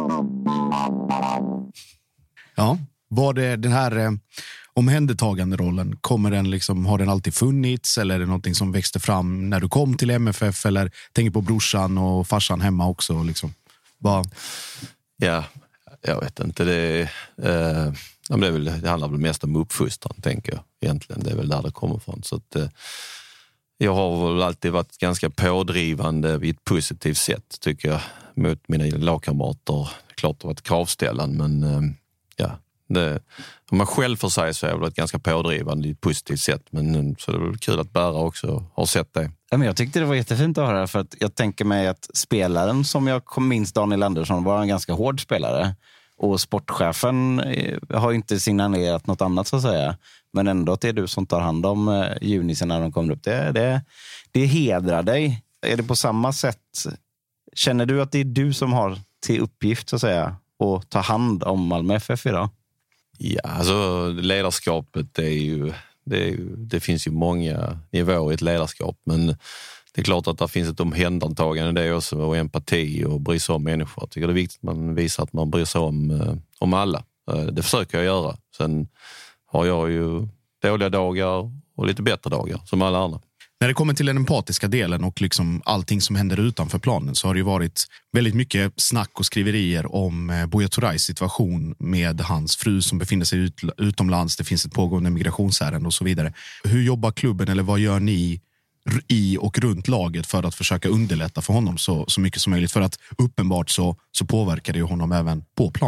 Ja, var det den här omhändertagande rollen, har den alltid funnits, eller är det någonting som växte fram när du kom till MFF, eller tänker på brorsan och farsan hemma också liksom? Ja, jag vet inte. Det handlar väl mest om uppfostran, tänker jag egentligen. Det är väl där det kommer från. Så att jag har väl alltid varit ganska pådrivande vid ett positivt sätt, tycker jag, mot mina lagkamrater. Klart det har varit kravställan, men om man själv för sig så är det väl ett ganska pådrivande i ett positivt sätt, men så är det väl kul att Bära också har sett det. Ja, men jag tyckte det var jättefint att höra, för att jag tänker mig att spelaren som jag minns, Daniel Andersson, var en ganska hård spelare, och sportchefen har inte signalerat något annat så att säga, men ändå att det är du som tar hand om junisen när de kommer upp. Det hedrar dig. Är det på samma sätt? Känner du att det är du som har till uppgift så att säga att ta hand om Malmö FF idag? Ja, alltså ledarskapet det finns ju många nivåer i ett ledarskap, men det är klart att det finns ett omhändertagande det också, och empati och bry sig om människor. Jag tycker det är viktigt att man visar att man bryr sig om alla. Det försöker jag göra. Sen har jag ju dåliga dagar och lite bättre dagar som alla andra. När det kommer till den empatiska delen och liksom allting som händer utanför planen, så har det ju varit väldigt mycket snack och skriverier om Buya Turais situation med hans fru som befinner sig utomlands. Det finns ett pågående migrationsärende och så vidare. Hur jobbar klubben, eller vad gör ni i och runt laget för att försöka underlätta för honom så mycket som möjligt? För att uppenbart så påverkar det ju honom även på planen.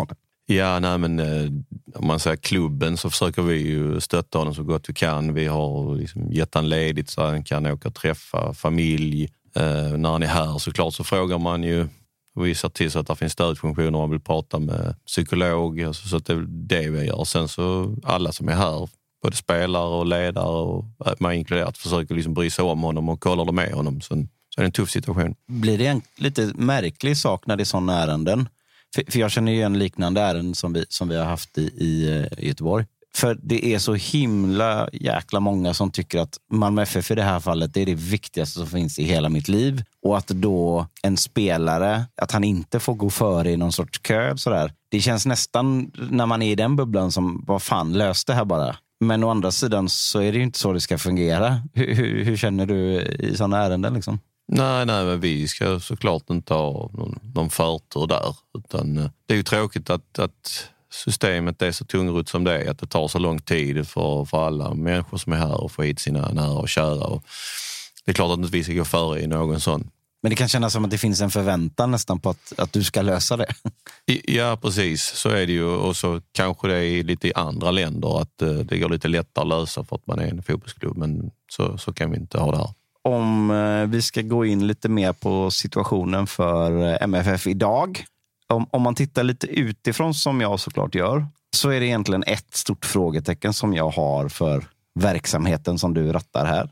Ja, nej, men om man säger klubben så försöker vi ju stötta honom så gott vi kan. Vi har liksom gett han ledigt så han kan åka och träffa familj. När han är här såklart så frågar man ju, vi ser till så att det finns stödfunktioner om man vill prata med psykolog. Alltså, så att det är det vi gör. Sen så alla som är här, både spelare och ledare och man inkluderat, försöker liksom bry sig om honom och kollar med honom. Så är det en tuff situation. Blir det en lite märklig sak när det är sådana ärenden? För jag känner ju en liknande ärenden som vi har haft i Göteborg. För det är så himla jäkla många som tycker att Malmö FF i det här fallet det är det viktigaste som finns i hela mitt liv. Och att då en spelare, att han inte får gå före i någon sorts kö sådär. Det känns nästan när man är i den bubblan som, vad fan, lös det här bara. Men å andra sidan så är det ju inte så det ska fungera. Hur känner du i sådana ärenden liksom? Nej, men vi ska såklart inte ha någon förtur där. Utan det är ju tråkigt att systemet är så tungrot som det är. Att det tar så lång tid för alla människor som är här och få hit sina nära och kära. Och det är klart att vi ska gå före i någon sån. Men det kan kännas som att det finns en förväntan nästan på att du ska lösa det. Ja, precis. Så är det ju. Och så kanske det är lite i andra länder att det går lite lättare att lösa för att man är en fotbollsklubb. Men så kan vi inte ha det här. Om vi ska gå in lite mer på situationen för MFF idag. Om man tittar lite utifrån som jag såklart gör, så är det egentligen ett stort frågetecken som jag har för verksamheten som du rattar här.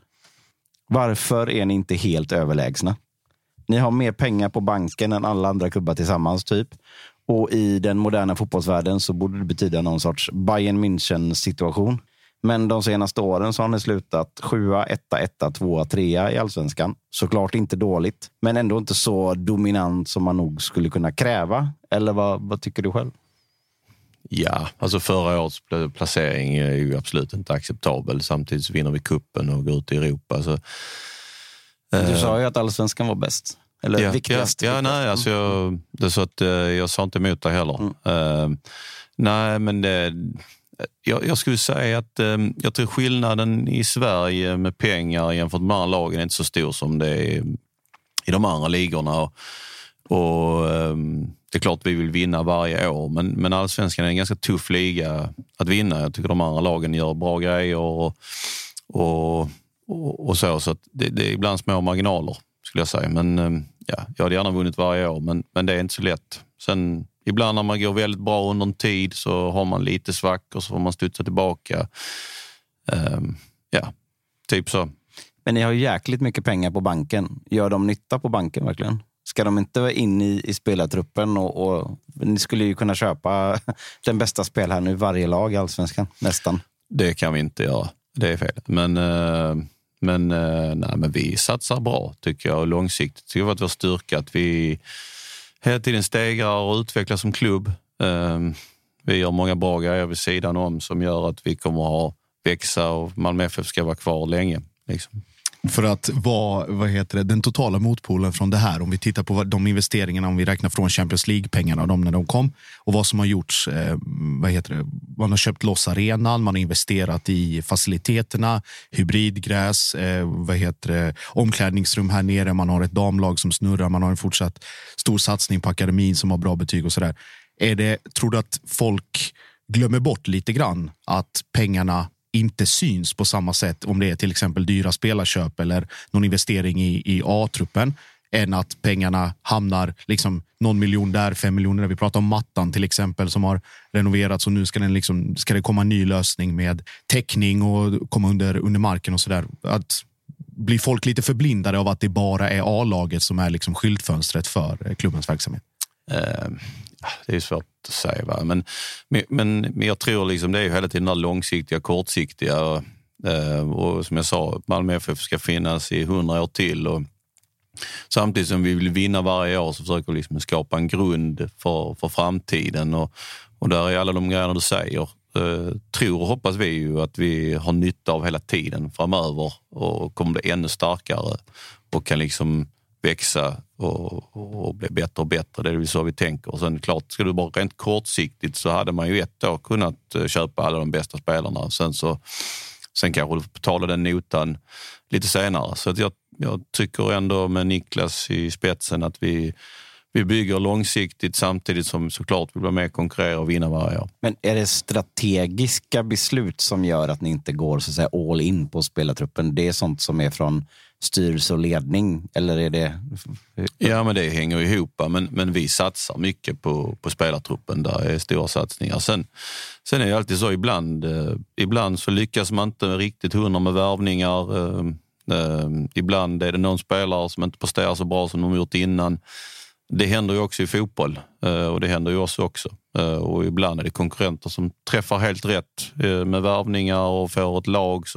Varför är ni inte helt överlägsna? Ni har mer pengar på banken än alla andra klubbar tillsammans typ. Och i den moderna fotbollsvärlden så borde det betyda någon sorts Bayern München-situation. Men de senaste åren så har ni slutat 7, 1, 2, 3 i Allsvenskan. Såklart inte dåligt, men ändå inte så dominant som man nog skulle kunna kräva. Eller vad tycker du själv? Ja, alltså förra årets placering är ju absolut inte acceptabel. Samtidigt så vinner vi kuppen och går ut i Europa. Så, du sa ju att Allsvenskan var bäst. Eller viktigast. Ja, nej, alltså det är så att jag sa inte emot det heller. Nej, men jag skulle säga att jag tror skillnaden i Sverige med pengar jämfört med andra lagen är inte så stor som det är i de andra ligorna. Och det är klart vi vill vinna varje år, men Allsvenskan är en ganska tuff liga att vinna. Jag tycker de andra lagen gör bra grejer och så att det är ibland små marginaler skulle jag säga. Men jag hade gärna vunnit varje år, men det är inte så lätt. Sen ibland när man går väldigt bra under en tid så har man lite svack och så får man studsa tillbaka. Typ så. Men ni har ju jäkligt mycket pengar på banken. Gör de nytta på banken verkligen? Ska de inte vara in i spelartruppen och ni skulle ju kunna köpa den bästa spelaren i varje lag i Allsvenskan, nästan. Det kan vi inte göra. Det är fel. Men vi satsar bra tycker jag, och långsiktigt. Tycker jag att vi har styrka att vi hela tiden stegrar och utvecklas som klubb. Vi gör många bra grejer vid sidan om som gör att vi kommer att växa och Malmö FF ska vara kvar länge. Liksom. För att vara den totala motpolen från det här, om vi tittar på de investeringarna, om vi räknar från Champions League-pengarna och när de kom och vad som har gjorts, man har köpt loss arenan, man har investerat i faciliteterna, hybridgräs, omklädningsrum här nere, man har ett damlag som snurrar, man har en fortsatt stor satsning på akademin som har bra betyg och sådär. Tror du att folk glömmer bort lite grann att pengarna inte syns på samma sätt om det är till exempel dyra spelarköp eller någon investering i A-truppen, än att pengarna hamnar liksom någon miljon där, 5 miljoner. Vi pratar om mattan till exempel som har renoverats och nu ska det komma en ny lösning med täckning och komma under marken och sådär. Att blir folk lite förblindade av att det bara är A-laget som är liksom skyltfönstret för klubbens verksamhet? Det är svårt att säga, va? Men jag tror liksom det är ju hela tiden där långsiktiga, kortsiktiga och som jag sa, Malmö FF ska finnas i 100 år till och samtidigt som vi vill vinna varje år så försöker vi liksom skapa en grund för framtiden och där är alla de grejerna du säger. Tror och hoppas vi ju att vi har nytta av hela tiden framöver och kommer bli ännu starkare och kan liksom växa och bli bättre och bättre. Det är väl så vi tänker. Och sen klart, ska du bara rent kortsiktigt så hade man ju ett år kunnat köpa alla de bästa spelarna. Sen kanske du betala den notan lite senare. Så att jag tycker ändå med Niklas i spetsen att vi vi bygger långsiktigt samtidigt som såklart vi blir med konkurrera och vinna varje år. Men är det strategiska beslut som gör att ni inte går så att säga all in på spelartruppen? Det är sånt som är från styrelse och ledning, eller är det? Ja, men det hänger ihop, men vi satsar mycket på spelartruppen. Där är stora satsningar. Sen är det alltid så, ibland så lyckas man inte riktigt 100 med värvningar. Ibland är det någon spelare som inte presterar så bra som de gjort innan. Det händer ju också i fotboll, och det händer ju oss också. Och ibland är det konkurrenter som träffar helt rätt med värvningar och får ett lag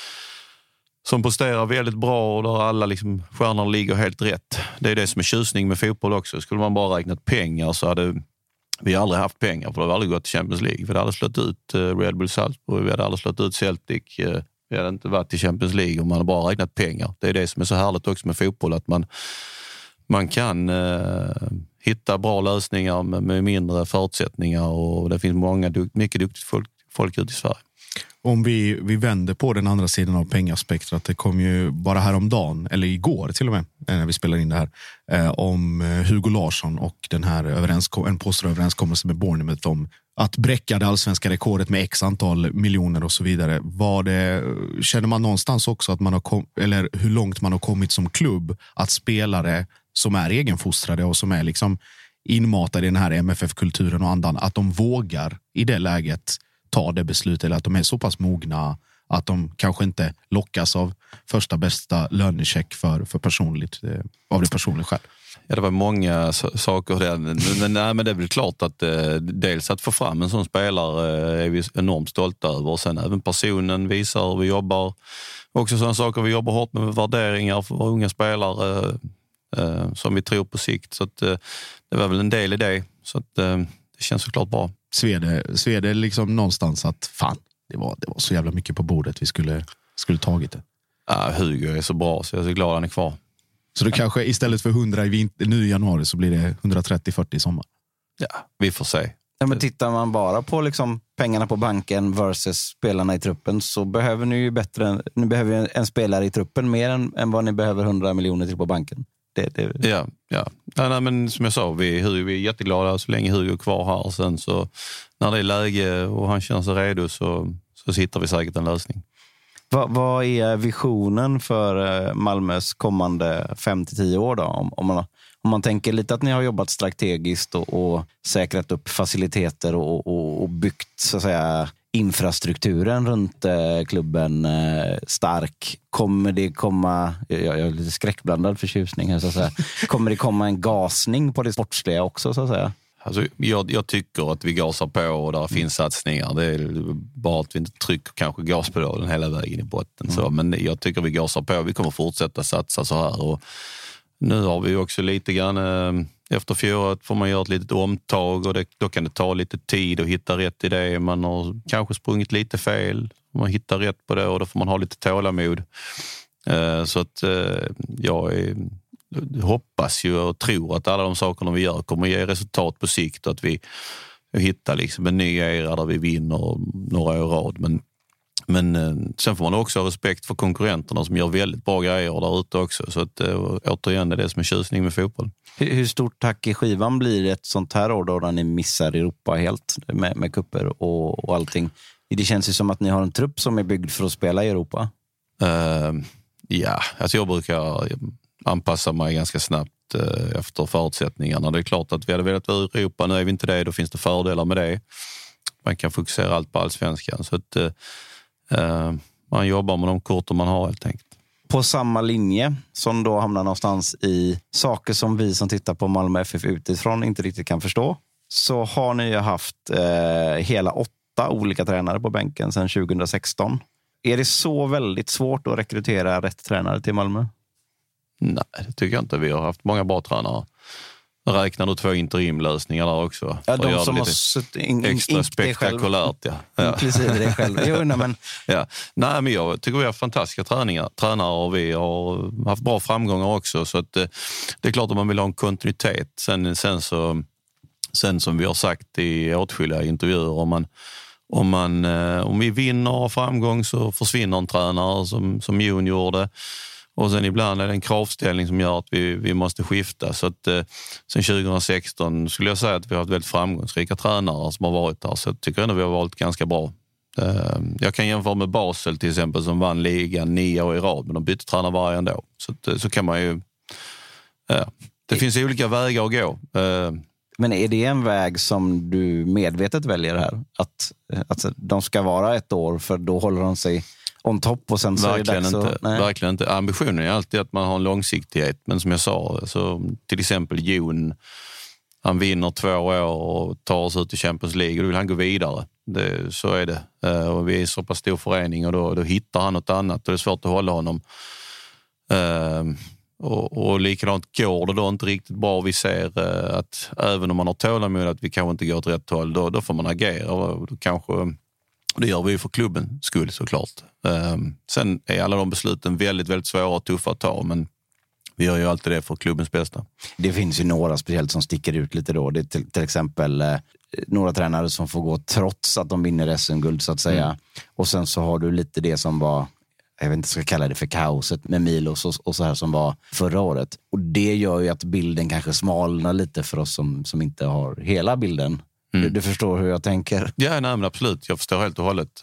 som presterar väldigt bra och där alla liksom stjärnor ligger helt rätt. Det är det som är tjusning med fotboll också. Skulle man bara räknat pengar så hade vi aldrig haft pengar, för det hade aldrig gått till Champions League. Vi hade aldrig slått ut Red Bull Salzburg, vi hade aldrig slått ut Celtic, vi hade inte varit i Champions League om man hade bara räknat pengar. Det är det som är så härligt också med fotboll, att man kan hitta bra lösningar med mindre förutsättningar, och det finns mycket duktigt folk ute i Sverige. Om vi vänder på den andra sidan av pengaspektrat, det kom ju bara häromdagen, eller igår till och med, när vi spelar in det här, om Hugo Larsson och den här en påstådd överenskommelse med Bournemouth om att bräcka det allsvenska rekordet med x antal miljoner och så vidare. Känner man någonstans också att man har eller hur långt man har kommit som klubb, att spelare som är egenfostrade och som är liksom inmatade i den här MFF-kulturen och andan, att de vågar i det läget ta det beslutet, eller att de är så pass mogna att de kanske inte lockas av första bästa lönecheck för personligt, av det personliga själv? Ja, det var många saker där. Men det är väl klart att dels att få fram en sån spelare är vi enormt stolta över, och sen även personen visar hur vi jobbar. Också sådana saker vi jobbar hårt med värderingar för våra unga spelare som vi tror på sikt. Så att, det var väl en del i det. Så att, det känns såklart bra. Svede liksom någonstans att fan, det var så jävla mycket på bordet, vi skulle tagit det. Ja, Hugo är så bra så jag är så glad han är kvar. Så det kanske istället för 100 nu i januari så blir det 130-40 i sommar? Ja, vi får se. Ja, men tittar man bara på liksom pengarna på banken versus spelarna i truppen, så behöver ni ju ni behöver en spelare i truppen mer än vad ni behöver 100 miljoner till på banken. Ja. Nej, men som jag sa, vi är jätteglada så länge Hugo är kvar här, och sen så när det är läge och han känner sig redo så hittar vi säkert en lösning. Vad är visionen för Malmös kommande 5-10 år då? Om man tänker lite att ni har jobbat strategiskt och säkrat upp faciliteter och byggt så att säga infrastrukturen runt klubben stark. Kommer det komma, jag är lite skräckblandad förtjusning här så att säga. Kommer det komma en gasning på det sportsliga också så att säga? Alltså, jag tycker att vi gasar på och där finns satsningar. Det är bara att vi inte trycker kanske gaspedalen hela vägen i botten. Så, men jag tycker vi gasar på. Vi kommer fortsätta satsa så här. Och nu har vi också lite grann, efter fjolåret får man göra ett litet omtag, och då kan det ta lite tid att hitta rätt i det. Man har kanske sprungit lite fel. Man hittar rätt på det, och då får man ha lite tålamod. Så att jag hoppas ju och tror att alla de sakerna vi gör kommer ge resultat på sikt, och att vi hittar liksom en ny era där vi vinner några år rad. Men sen får man också ha respekt för konkurrenterna som gör väldigt bra grejer där ute också. Så att återigen är det som är tjusning med fotboll. Hur stort tack i skivan blir ett sånt här år då, när ni missar Europa helt med kupper och allting? Det känns ju som att ni har en trupp som är byggd för att spela i Europa. Ja, alltså jag brukar anpassa mig ganska snabbt efter förutsättningarna. Det är klart att vi hade velat vara i Europa, nu är vi inte det, då finns det fördelar med det. Man kan fokusera allt på allsvenskan, så att man jobbar med de korten man har helt enkelt. På samma linje som då hamnar någonstans i saker som vi som tittar på Malmö FF utifrån inte riktigt kan förstå, så har ni ju haft hela 8 olika tränare på bänken sedan 2016. Är det så väldigt svårt att rekrytera rätt tränare till Malmö? Nej, det tycker jag inte. Vi har haft många bra tränare. Räknar du 2 interimlösningar där också? Ja, de som har extra spektakulärt. Ja. Precis, det själv. Jo, men... Ja. Nej, men jag tycker vi har fantastiska tränare, och vi har haft bra framgångar också. Så att, det är klart att man vill ha en kontinuitet. Sen som vi har sagt i åtskilliga intervjuer, om vi vinner framgång så försvinner en tränare som Jon gjorde. Och sen ibland är det en kravställning som gör att vi måste skifta. Så att sen 2016 skulle jag säga att vi har ett väldigt framgångsrika tränare som har varit där. Så jag tycker ändå vi har varit ganska bra. Jag kan jämföra med Basel till exempel som vann ligan 9 år i rad, men de bytte tränare varje ändå. Så kan man ju... det finns olika vägar att gå. Men är det en väg som du medvetet väljer här? Att de ska vara ett år för då håller de sig on top och sen så verkligen är det dags inte. Verkligen inte. Ambitionen är alltid att man har en långsiktighet. Men som jag sa, så till exempel Jon, han vinner 2 år och tar oss ut i Champions League och då vill han gå vidare. Så är det. Och vi är så pass stor förening och då hittar han något annat och det är svårt att hålla honom. Och likadant går det då inte riktigt bra. Vi ser att även om man har tålamod att vi kanske inte går åt rätt håll, då får man agera. Och då kanske, det gör vi för klubbens skull såklart. Sen är alla de besluten väldigt, väldigt svåra och tuffa att ta, men vi gör ju alltid det för klubbens bästa. Det finns ju några speciellt som sticker ut lite då. Det är till exempel några tränare som får gå trots att de vinner SM-guld så att säga. Och sen så har du lite det som var, jag vet inte, ska kalla det för kaoset med Milos och så här som var förra året. Och det gör ju att bilden kanske smalnar lite för oss som inte har hela bilden. Du förstår hur jag tänker? Ja, nej, men absolut. Jag förstår helt och hållet.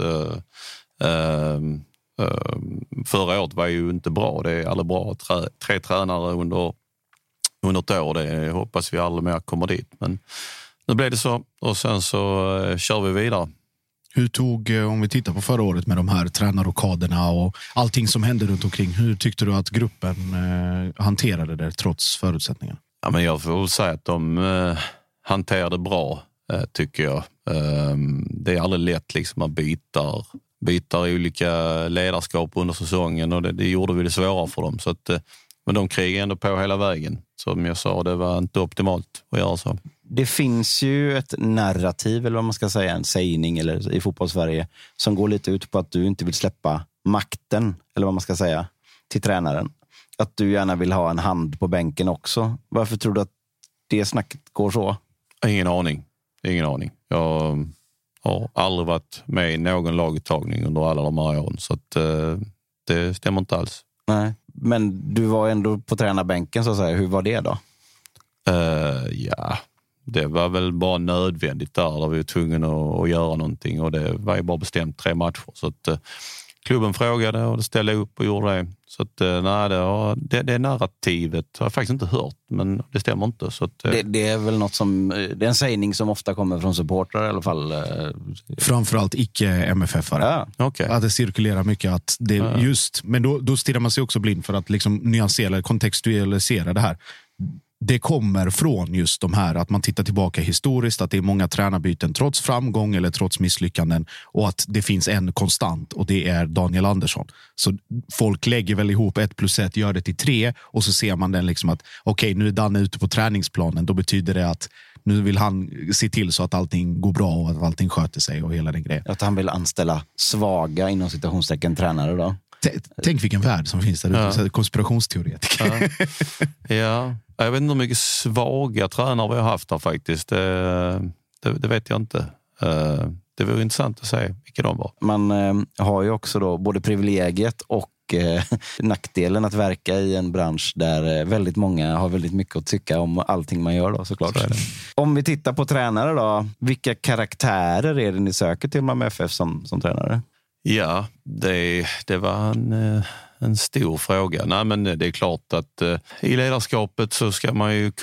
Förra året var ju inte bra. Det är aldrig bra. 3 tränare under ett år. Det hoppas vi aldrig mer kommer dit. Men nu blev det så. Och sen så kör vi vidare. Hur om vi tittar på förra året med de här tränarrokaderna och allting som hände runt omkring. Hur tyckte du att gruppen hanterade det trots förutsättningarna? Ja, men jag får väl säga att de hanterade bra, tycker jag. Det är aldrig lätt liksom att byta olika ledarskap under säsongen och det gjorde vi det svårare för dem. Så att, men de krigade ändå på hela vägen. Som jag sa, det var inte optimalt att göra så. Det finns ju ett narrativ, eller vad man ska säga, en sägning eller i fotbollssverige som går lite ut på att du inte vill släppa makten, eller vad man ska säga, till tränaren. Att du gärna vill ha en hand på bänken också. Varför tror du att det snacket går så? Ingen aning. Jag har aldrig varit med i någon laguttagning under alla de här åren, så att, det stämmer inte alls. Nej, men du var ändå på tränarbänken så att säga. Hur var det då? Ja, det var väl bara nödvändigt där vi var tvungna att göra någonting och det var ju bara bestämt 3 matcher. Så att klubben frågade och det ställde upp och gjorde det. Så att nej, det narrativet har jag faktiskt inte hört, men det stämmer inte. Så att, det är väl något som, det är en sägning som ofta kommer från supportrar i alla fall. Framförallt icke-MFF-are. Ja. okay. Att det cirkulerar mycket. Att det just, men då stirrar man sig också blind för att liksom nyansera, kontextualisera det här. Det kommer från just de här att man tittar tillbaka historiskt, att det är många tränarbyten trots framgång eller trots misslyckanden och att det finns en konstant och det är Daniel Andersson. Så folk lägger väl ihop 1 + 1, gör det till 3 och så ser man den liksom att okej, nu är Danne ute på träningsplanen, då betyder det att nu vill han se till så att allting går bra och att allting sköter sig och hela den grejen. Att han vill anställa svaga inom citationstecken tränare då? Tänk vilken värld som finns där ute, konspirationsteoretiker. Ja, jag vet inte hur mycket svaga tränare vi har haft här faktiskt. Det vet jag inte. Det var intressant att se vilka de var. Man har ju också då både privilegiet och nackdelen att verka i en bransch där väldigt många har väldigt mycket att tycka om allting man gör då, såklart. Så om vi tittar på tränare då, vilka karaktärer är det ni söker till Malmö FF som tränare? Ja, det var en stor fråga. Nej, men det är klart att i ledarskapet så ska man ju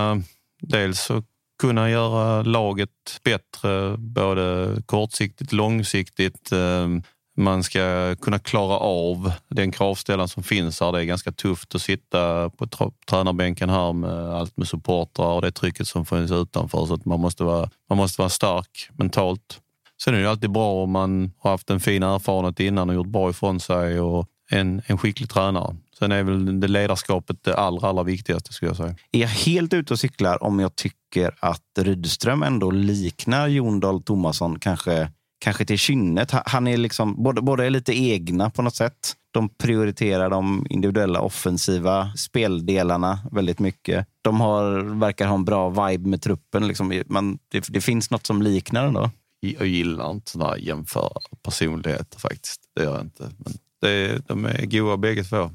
kunna göra laget bättre, både kortsiktigt och långsiktigt. Man ska kunna klara av den kravställan som finns här. Det är ganska tufft att sitta på tränarbänken här med allt med supportrar och det trycket som finns utanför. Så att man måste vara stark mentalt. Sen är det alltid bra om man har haft en fin erfarenhet innan och gjort bra ifrån sig och en skicklig tränare. Sen är väl det ledarskapet det allra viktigaste, skulle jag säga. Är jag helt ute och cyklar om jag tycker att Rydström ändå liknar Jon Dahl Tomasson kanske till kynnet? Han är liksom båda är lite egna på något sätt. De prioriterar de individuella offensiva speldelarna väldigt mycket. De verkar ha en bra vibe med truppen. Liksom. Det finns något som liknar ändå. Jag gillar inte sådana jämföra personligheter faktiskt. Det gör jag inte. Men de är goda bägge två.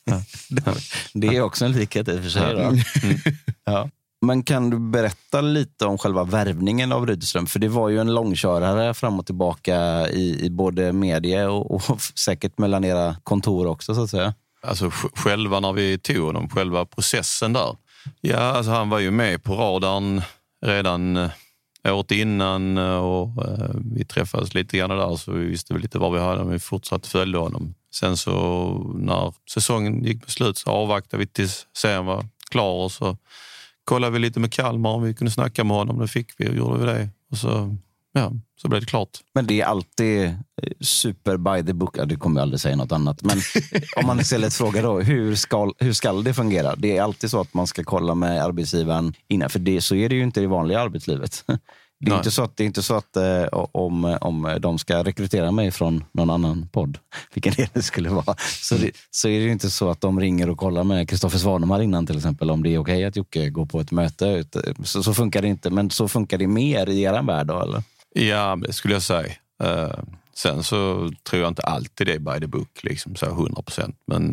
Det är också en likhet i och för sig. Då. Ja. Men kan du berätta lite om själva värvningen av Rydström? För det var ju en långkörare fram och tillbaka i både media och säkert mellan era kontor också, så att säga. Alltså själva när vi tog honom, själva processen där. Ja, alltså han var ju med på radarn redan året innan och vi träffades lite grann där, så vi visste väl lite vad vi hade och vi fortsatte följa honom. Sen så när säsongen gick på slut så avvaktade vi tills serien var klar och så kollade vi lite med Kalmar om vi kunde snacka med honom. Det fick vi och gjorde vi det. Och så blev det klart. Men det är alltid super by the book. Ja, du kommer aldrig säga något annat. Men om man istället frågar då, hur ska det fungera? Det är alltid så att man ska kolla med arbetsgivaren innan. För så är det ju inte i vanliga arbetslivet. Det är inte så att om de ska rekrytera mig från någon annan podd, vilken det skulle vara, så är det ju inte så att de ringer och kollar med Kristoffer Svanemar innan till exempel om det är okej att Jocke går på ett möte. Så funkar det inte, men så funkar det mer i er värld då, eller? Ja, det skulle jag säga. Sen så tror jag inte alltid det är by the book, liksom så 100%.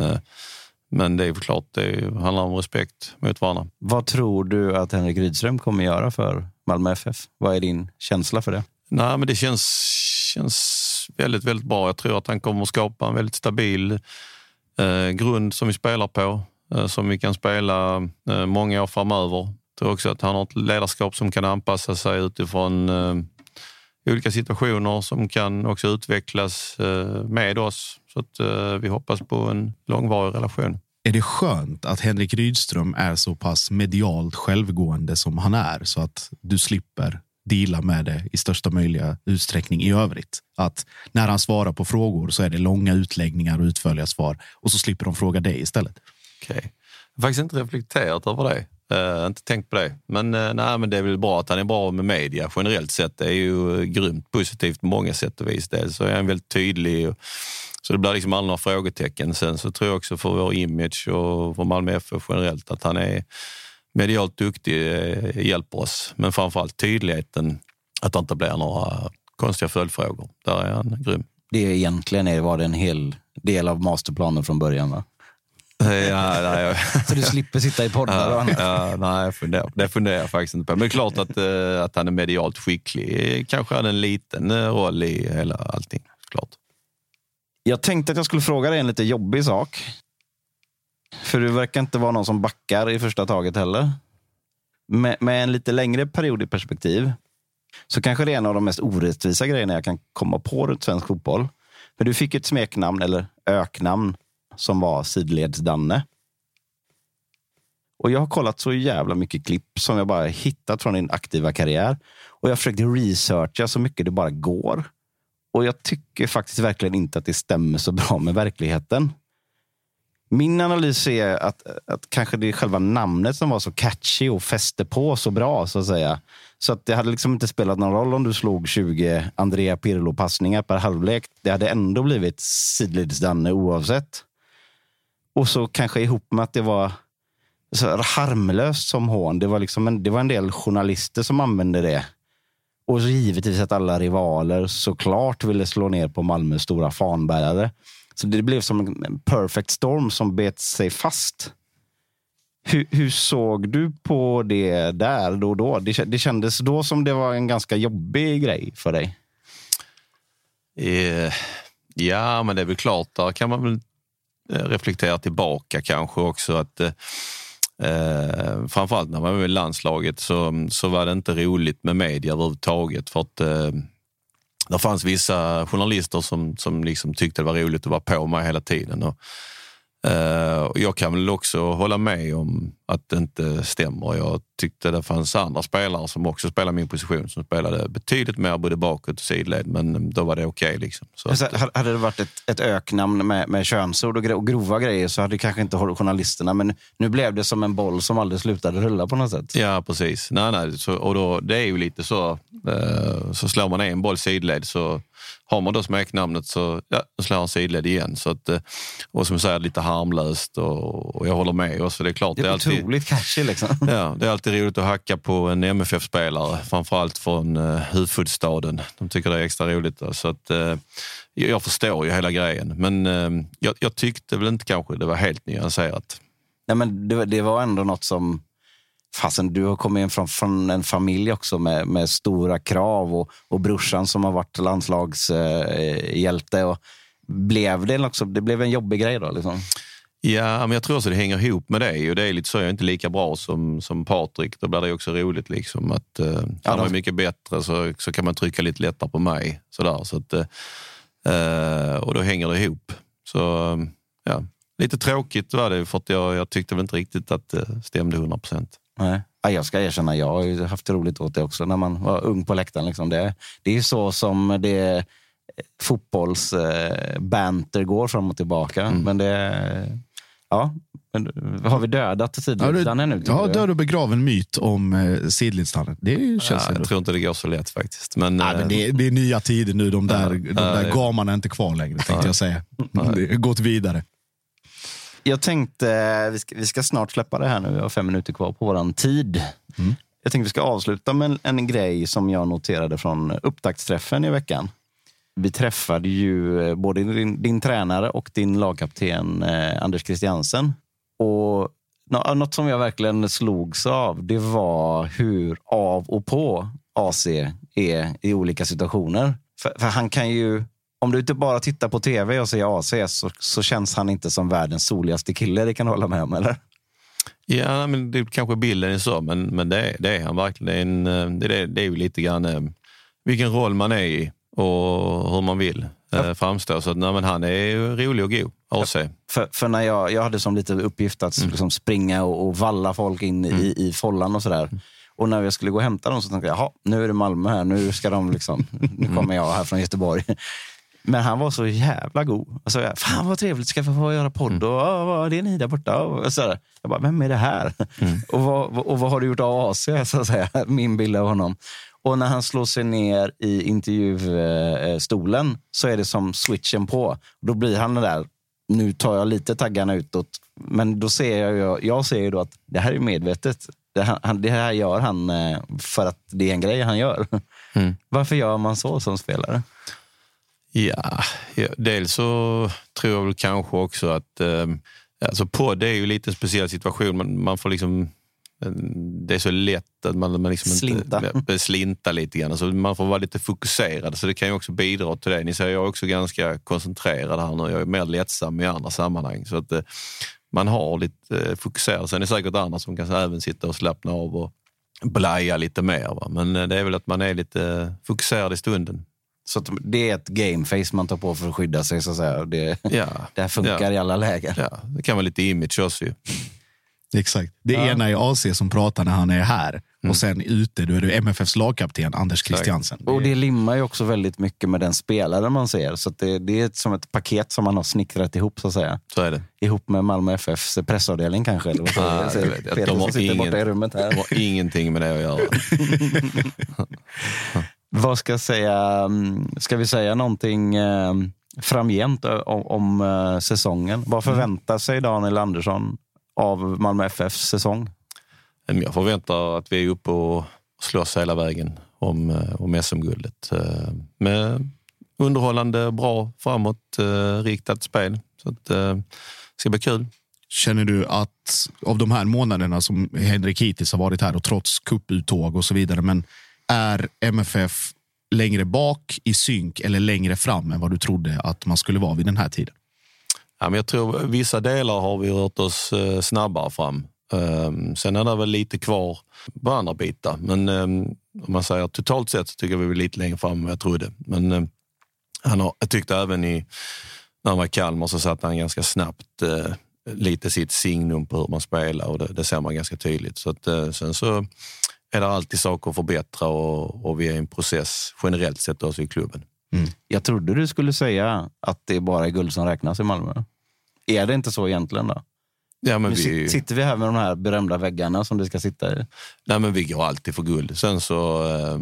Men det är klart, det handlar om respekt mot varandra. Vad tror du att Henrik Rydström kommer göra för Malmö FF? Vad är din känsla för det? Nej, men det känns väldigt, väldigt bra. Jag tror att han kommer att skapa en väldigt stabil grund som vi spelar på. Som vi kan spela många år framöver. Jag tror också att han har ett ledarskap som kan anpassa sig utifrån olika situationer som kan också utvecklas med oss. Så att vi hoppas på en långvarig relation. Är det skönt att Henrik Rydström är så pass medialt självgående som han är, så att du slipper deala med det i största möjliga utsträckning i övrigt? Att när han svarar på frågor så är det långa utläggningar och utförliga svar och så slipper de fråga dig istället. Okej. Jag har faktiskt inte reflekterat över det. Inte tänkt på det. Men det är väl bra att han är bra med media. Generellt sett är ju grymt positivt på många sätt och vis. Så är han väldigt tydlig. Så det blir liksom alla frågetecken. Sen så tror jag också för vår image och för Malmö FF generellt att han är medialt duktig, hjälper oss. Men framförallt tydligheten, att det inte blir några konstiga följdfrågor. Där är han grym. Det egentligen var det en hel del av masterplanen från början, va? Nej. Så du slipper sitta i poddar och annat? Nej, det funderar jag faktiskt inte på. Men det är klart att han är medialt skicklig. Kanske hade en liten roll i hela allting, klart. Jag tänkte att jag skulle fråga dig en lite jobbig sak. För du verkar inte vara någon som backar i första taget heller. Med en lite längre period i perspektiv så kanske det är en av de mest orättvisa grejerna jag kan komma på runt svensk fotboll. För du fick ett smeknamn eller öknamn som var Sidledsdanne. Och jag har kollat så jävla mycket klipp som jag bara hittat från din aktiva karriär. Och jag försökte researcha så mycket det bara går. Och jag tycker faktiskt verkligen inte att det stämmer så bra med verkligheten. Min analys är att kanske det är själva namnet som var så catchy och fäste på så bra, så att säga. Så att det hade liksom inte spelat någon roll om du slog 20 Andrea Pirlo-passningar per halvlek. Det hade ändå blivit Sidledsdanne oavsett. Och så kanske ihop med att det var så harmlöst som hån. Det var en del journalister som använde det. Och så givetvis att alla rivaler såklart ville slå ner på Malmös stora fanbärare. Så det blev som en perfect storm som bet sig fast. Hur såg du på det där då? Det kändes då som det var en ganska jobbig grej för dig. Ja, men det är väl klart. Där kan man väl reflektera tillbaka kanske också att framförallt när man var i landslaget så var det inte roligt med media överhuvudtaget, för att det fanns vissa journalister som liksom tyckte det var roligt att vara på mig hela tiden. Och jag kan väl också hålla med om att det inte stämmer. Jag tyckte det fanns andra spelare som också spelade min position som spelade betydligt mer både bakåt och sidled, men då var det okej liksom. Så hade det varit ett öknamn med könsord och grova grejer så hade kanske inte journalisterna, men nu blev det som en boll som aldrig slutade rulla på något sätt. Ja, precis. Nej, och då, det är ju lite så slår man en boll sidled så har man då smeknamnet så slår han sidled igen. Så att, och som säger lite harmlöst och jag håller med. Och så det är klart, det är alltid, otroligt catchy liksom. Ja, det är alltid roligt att hacka på en MFF-spelare, framförallt från huvudstaden. De tycker det är extra roligt. Då. Så att, jag förstår ju hela grejen. Men jag tyckte väl inte kanske det var helt nyanserat. Nej, men det var ändå något som... Fastän du har kommit från en familj också med stora krav och brorsan som har varit landslagshjälte. Och det blev en jobbig grej då liksom. Ja, men jag tror att det hänger ihop med det. Och det är lite så, jag är inte lika bra som Patrik. Då blir det också roligt liksom att han är mycket bättre så kan man trycka lite lättare på mig. Sådär, så att, och då hänger det ihop. Så ja, lite tråkigt var det för att jag tyckte väl inte riktigt att det stämde 100%. Nej. Jag ska erkänna, jag har ju haft roligt åt det också när man var ung på läktaren. Liksom. Det är ju så som det fotbollsbanter går fram och tillbaka. Men det... Ja, men har vi dödat sidledsstandet nu? Ja, död och begraven myt om sidledsstandet. Det känns jag tror inte det går så lätt faktiskt. Men det är nya tider nu. De där gamarna är inte kvar längre, tänkte jag säga. Det har gått vidare. Jag tänkte, vi ska snart släppa det här nu. Vi har 5 minuter kvar på våran tid. Jag tänkte vi ska avsluta med en grej som jag noterade från upptaktsträffen i veckan. Vi träffade ju både din tränare och din lagkapten Anders Christiansen. Och något som jag verkligen slogs av, det var hur av och på AC är i olika situationer. För han kan ju... Om du inte bara tittar på tv och ser AC så känns han inte som världens soligaste kille. Det kan du hålla med om, eller? Ja, men det kanske bilden är så. Men det är han verkligen. Det är ju lite grann vilken roll man är i och hur man vill framstå. Så att, men han är rolig och god, AC. För när jag hade som lite uppgift att liksom springa och valla folk in i follan och sådär. Och när jag skulle gå och hämta dem så tänkte jag, nu är det Malmö här. Nu ska de liksom, nu kommer jag här från Göteborg. Men han var så jävla god. Alltså, fan vad trevligt, ska vi få göra podd? Och vad är ni där borta? Och så där. Jag bara, vem är det här? Och vad har du gjort av AC? Så att säga, min bild av honom. Och när han slår sig ner i intervjustolen så är det som switchen på. Då blir han där, nu tar jag lite taggarna utåt. Men då ser jag ser ju då att det här är medvetet. Det här gör han för att det är en grej han gör. Varför gör man så som spelare? Ja, dels så tror jag väl kanske också att alltså podd är ju lite en speciell situation. Man får liksom, det är så lätt att man liksom inte slinta lite grann. Alltså man får vara lite fokuserad, så det kan ju också bidra till det. Ni säger, jag är också ganska koncentrerad här nu. Jag är mer lättsam i andra sammanhang. Så att man har lite fokuserad. Sen är det säkert andra som kan även sitta och slappna av och blaja lite mer. Va? Men det är väl att man är lite fokuserad i stunden. Så att det är ett gameface man tar på för att skydda sig, så att säga. Det här funkar i alla lägen. Ja, det kan vara lite image också ju. Exakt. Det ena är AC som pratar när han är här. Och sen ute, då är det MFFs lagkapten Anders Christiansen. Och det limmar ju också väldigt mycket med den spelare man ser. Så att det är som ett paket som man har snickrat ihop, så att säga. Så är det. Ihop med Malmö FFs pressavdelning kanske. Eller vad de har ingenting med det att göra. Vad ska jag säga? Ska vi säga någonting framgent om säsongen? Vad förväntar sig Daniel Andersson av Malmö FFs säsong? Jag förväntar att vi är uppe och slåss hela vägen om SM-guldet. Med underhållande, bra, framåt, riktat spel. Så att, det ska bli kul. Känner du att av de här månaderna som Henrik hittills har varit här och trots kuputtåg och så vidare, men är MFF längre bak i synk eller längre fram än vad du trodde att man skulle vara vid den här tiden? Ja, men jag tror vissa delar har vi rört oss snabbare fram. Sen är det väl lite kvar på andra bitar. Men om man säger totalt sett så tycker vi är lite längre fram än vad jag trodde. Men jag tyckte även när han var i Kalmar så satt han ganska snabbt lite sitt signum på hur man spelar, och det ser man ganska tydligt. Så att, sen så är det alltid saker att förbättra, och vi är i en process generellt sett oss i klubben. Jag trodde du skulle säga att det är bara guld som räknas i Malmö. Är det inte så egentligen då? Ja, men sitter vi här med de här berömda väggarna som det ska sitta i? Nej, men vi går alltid för guld. Sen så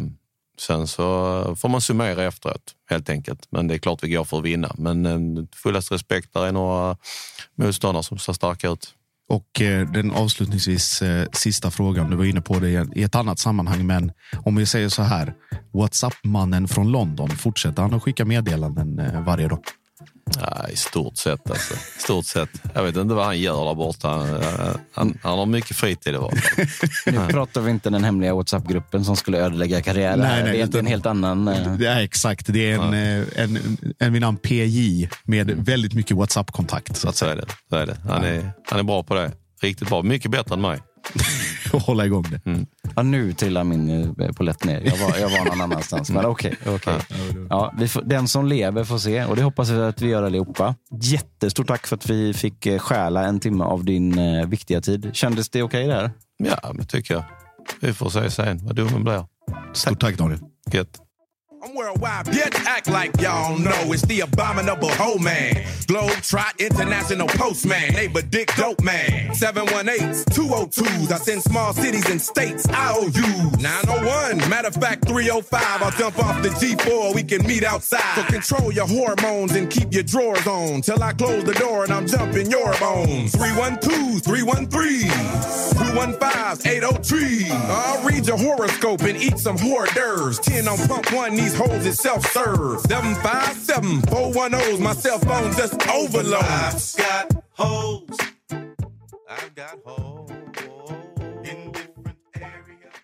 Sen så får man summera efteråt, helt enkelt. Men det är klart vi går för att vinna. Men fullast respekt, där är några motståndare som ser starka ut. Och den avslutningsvis sista frågan, du var inne på det i ett annat sammanhang, men om vi säger så här, WhatsApp-mannen från London, fortsätter han att skicka meddelanden varje dag? Ja, i stort sett alltså. Stort sett. Jag vet inte vad han gör där borta. Han har mycket fritid. Nu pratar vi inte den hemliga WhatsApp-gruppen som skulle ödelägga karriären. Nej, det är inte en helt annan... Ja, exakt. Det är en vid namn PJ med väldigt mycket WhatsApp-kontakt. Så är det. Han är bra på det. Riktigt bra. Mycket bättre än mig. Och hålla igång det. Ja, nu trillar min polett ner. Jag var någon annanstans. Men okej. Ja, den som lever får se. Och det hoppas vi att vi gör allihopa. Jättestort tack för att vi fick stjäla en timme av din viktiga tid. Kändes det okej där? Ja, det tycker jag. Vi får se sen vad dummen blir. Stort tack, Daniel. Gött. I'm worldwide, bitch, act like y'all know it's the abominable hoe man. Globetrot International Postman, neighbor Dick Dope Man. 718s, 202s, I send small cities and states IOUs. 901, matter of fact 305, I'll jump off the G4, we can meet outside. So control your hormones and keep your drawers on till I close the door and I'm jumping your bones. 312s, 313s, 215s, 803. I'll read your horoscope and eat some hors d'oeuvres. 10 on pump one, these hoes is self-serve. 757-410's my cell phone just overloads. I've got hoes. I've got hoes in different areas.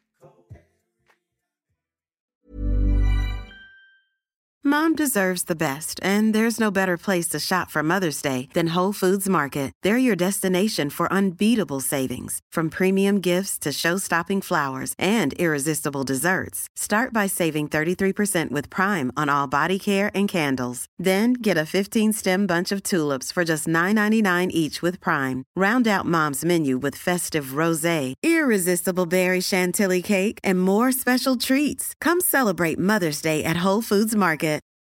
Mom deserves the best, and there's no better place to shop for Mother's Day than Whole Foods Market. They're your destination for unbeatable savings, from premium gifts to show-stopping flowers and irresistible desserts. Start by saving 33% with Prime on all body care and candles. Then get a 15-stem bunch of tulips for just $9.99 each with Prime. Round out Mom's menu with festive rosé, irresistible berry chantilly cake, and more special treats. Come celebrate Mother's Day at Whole Foods Market.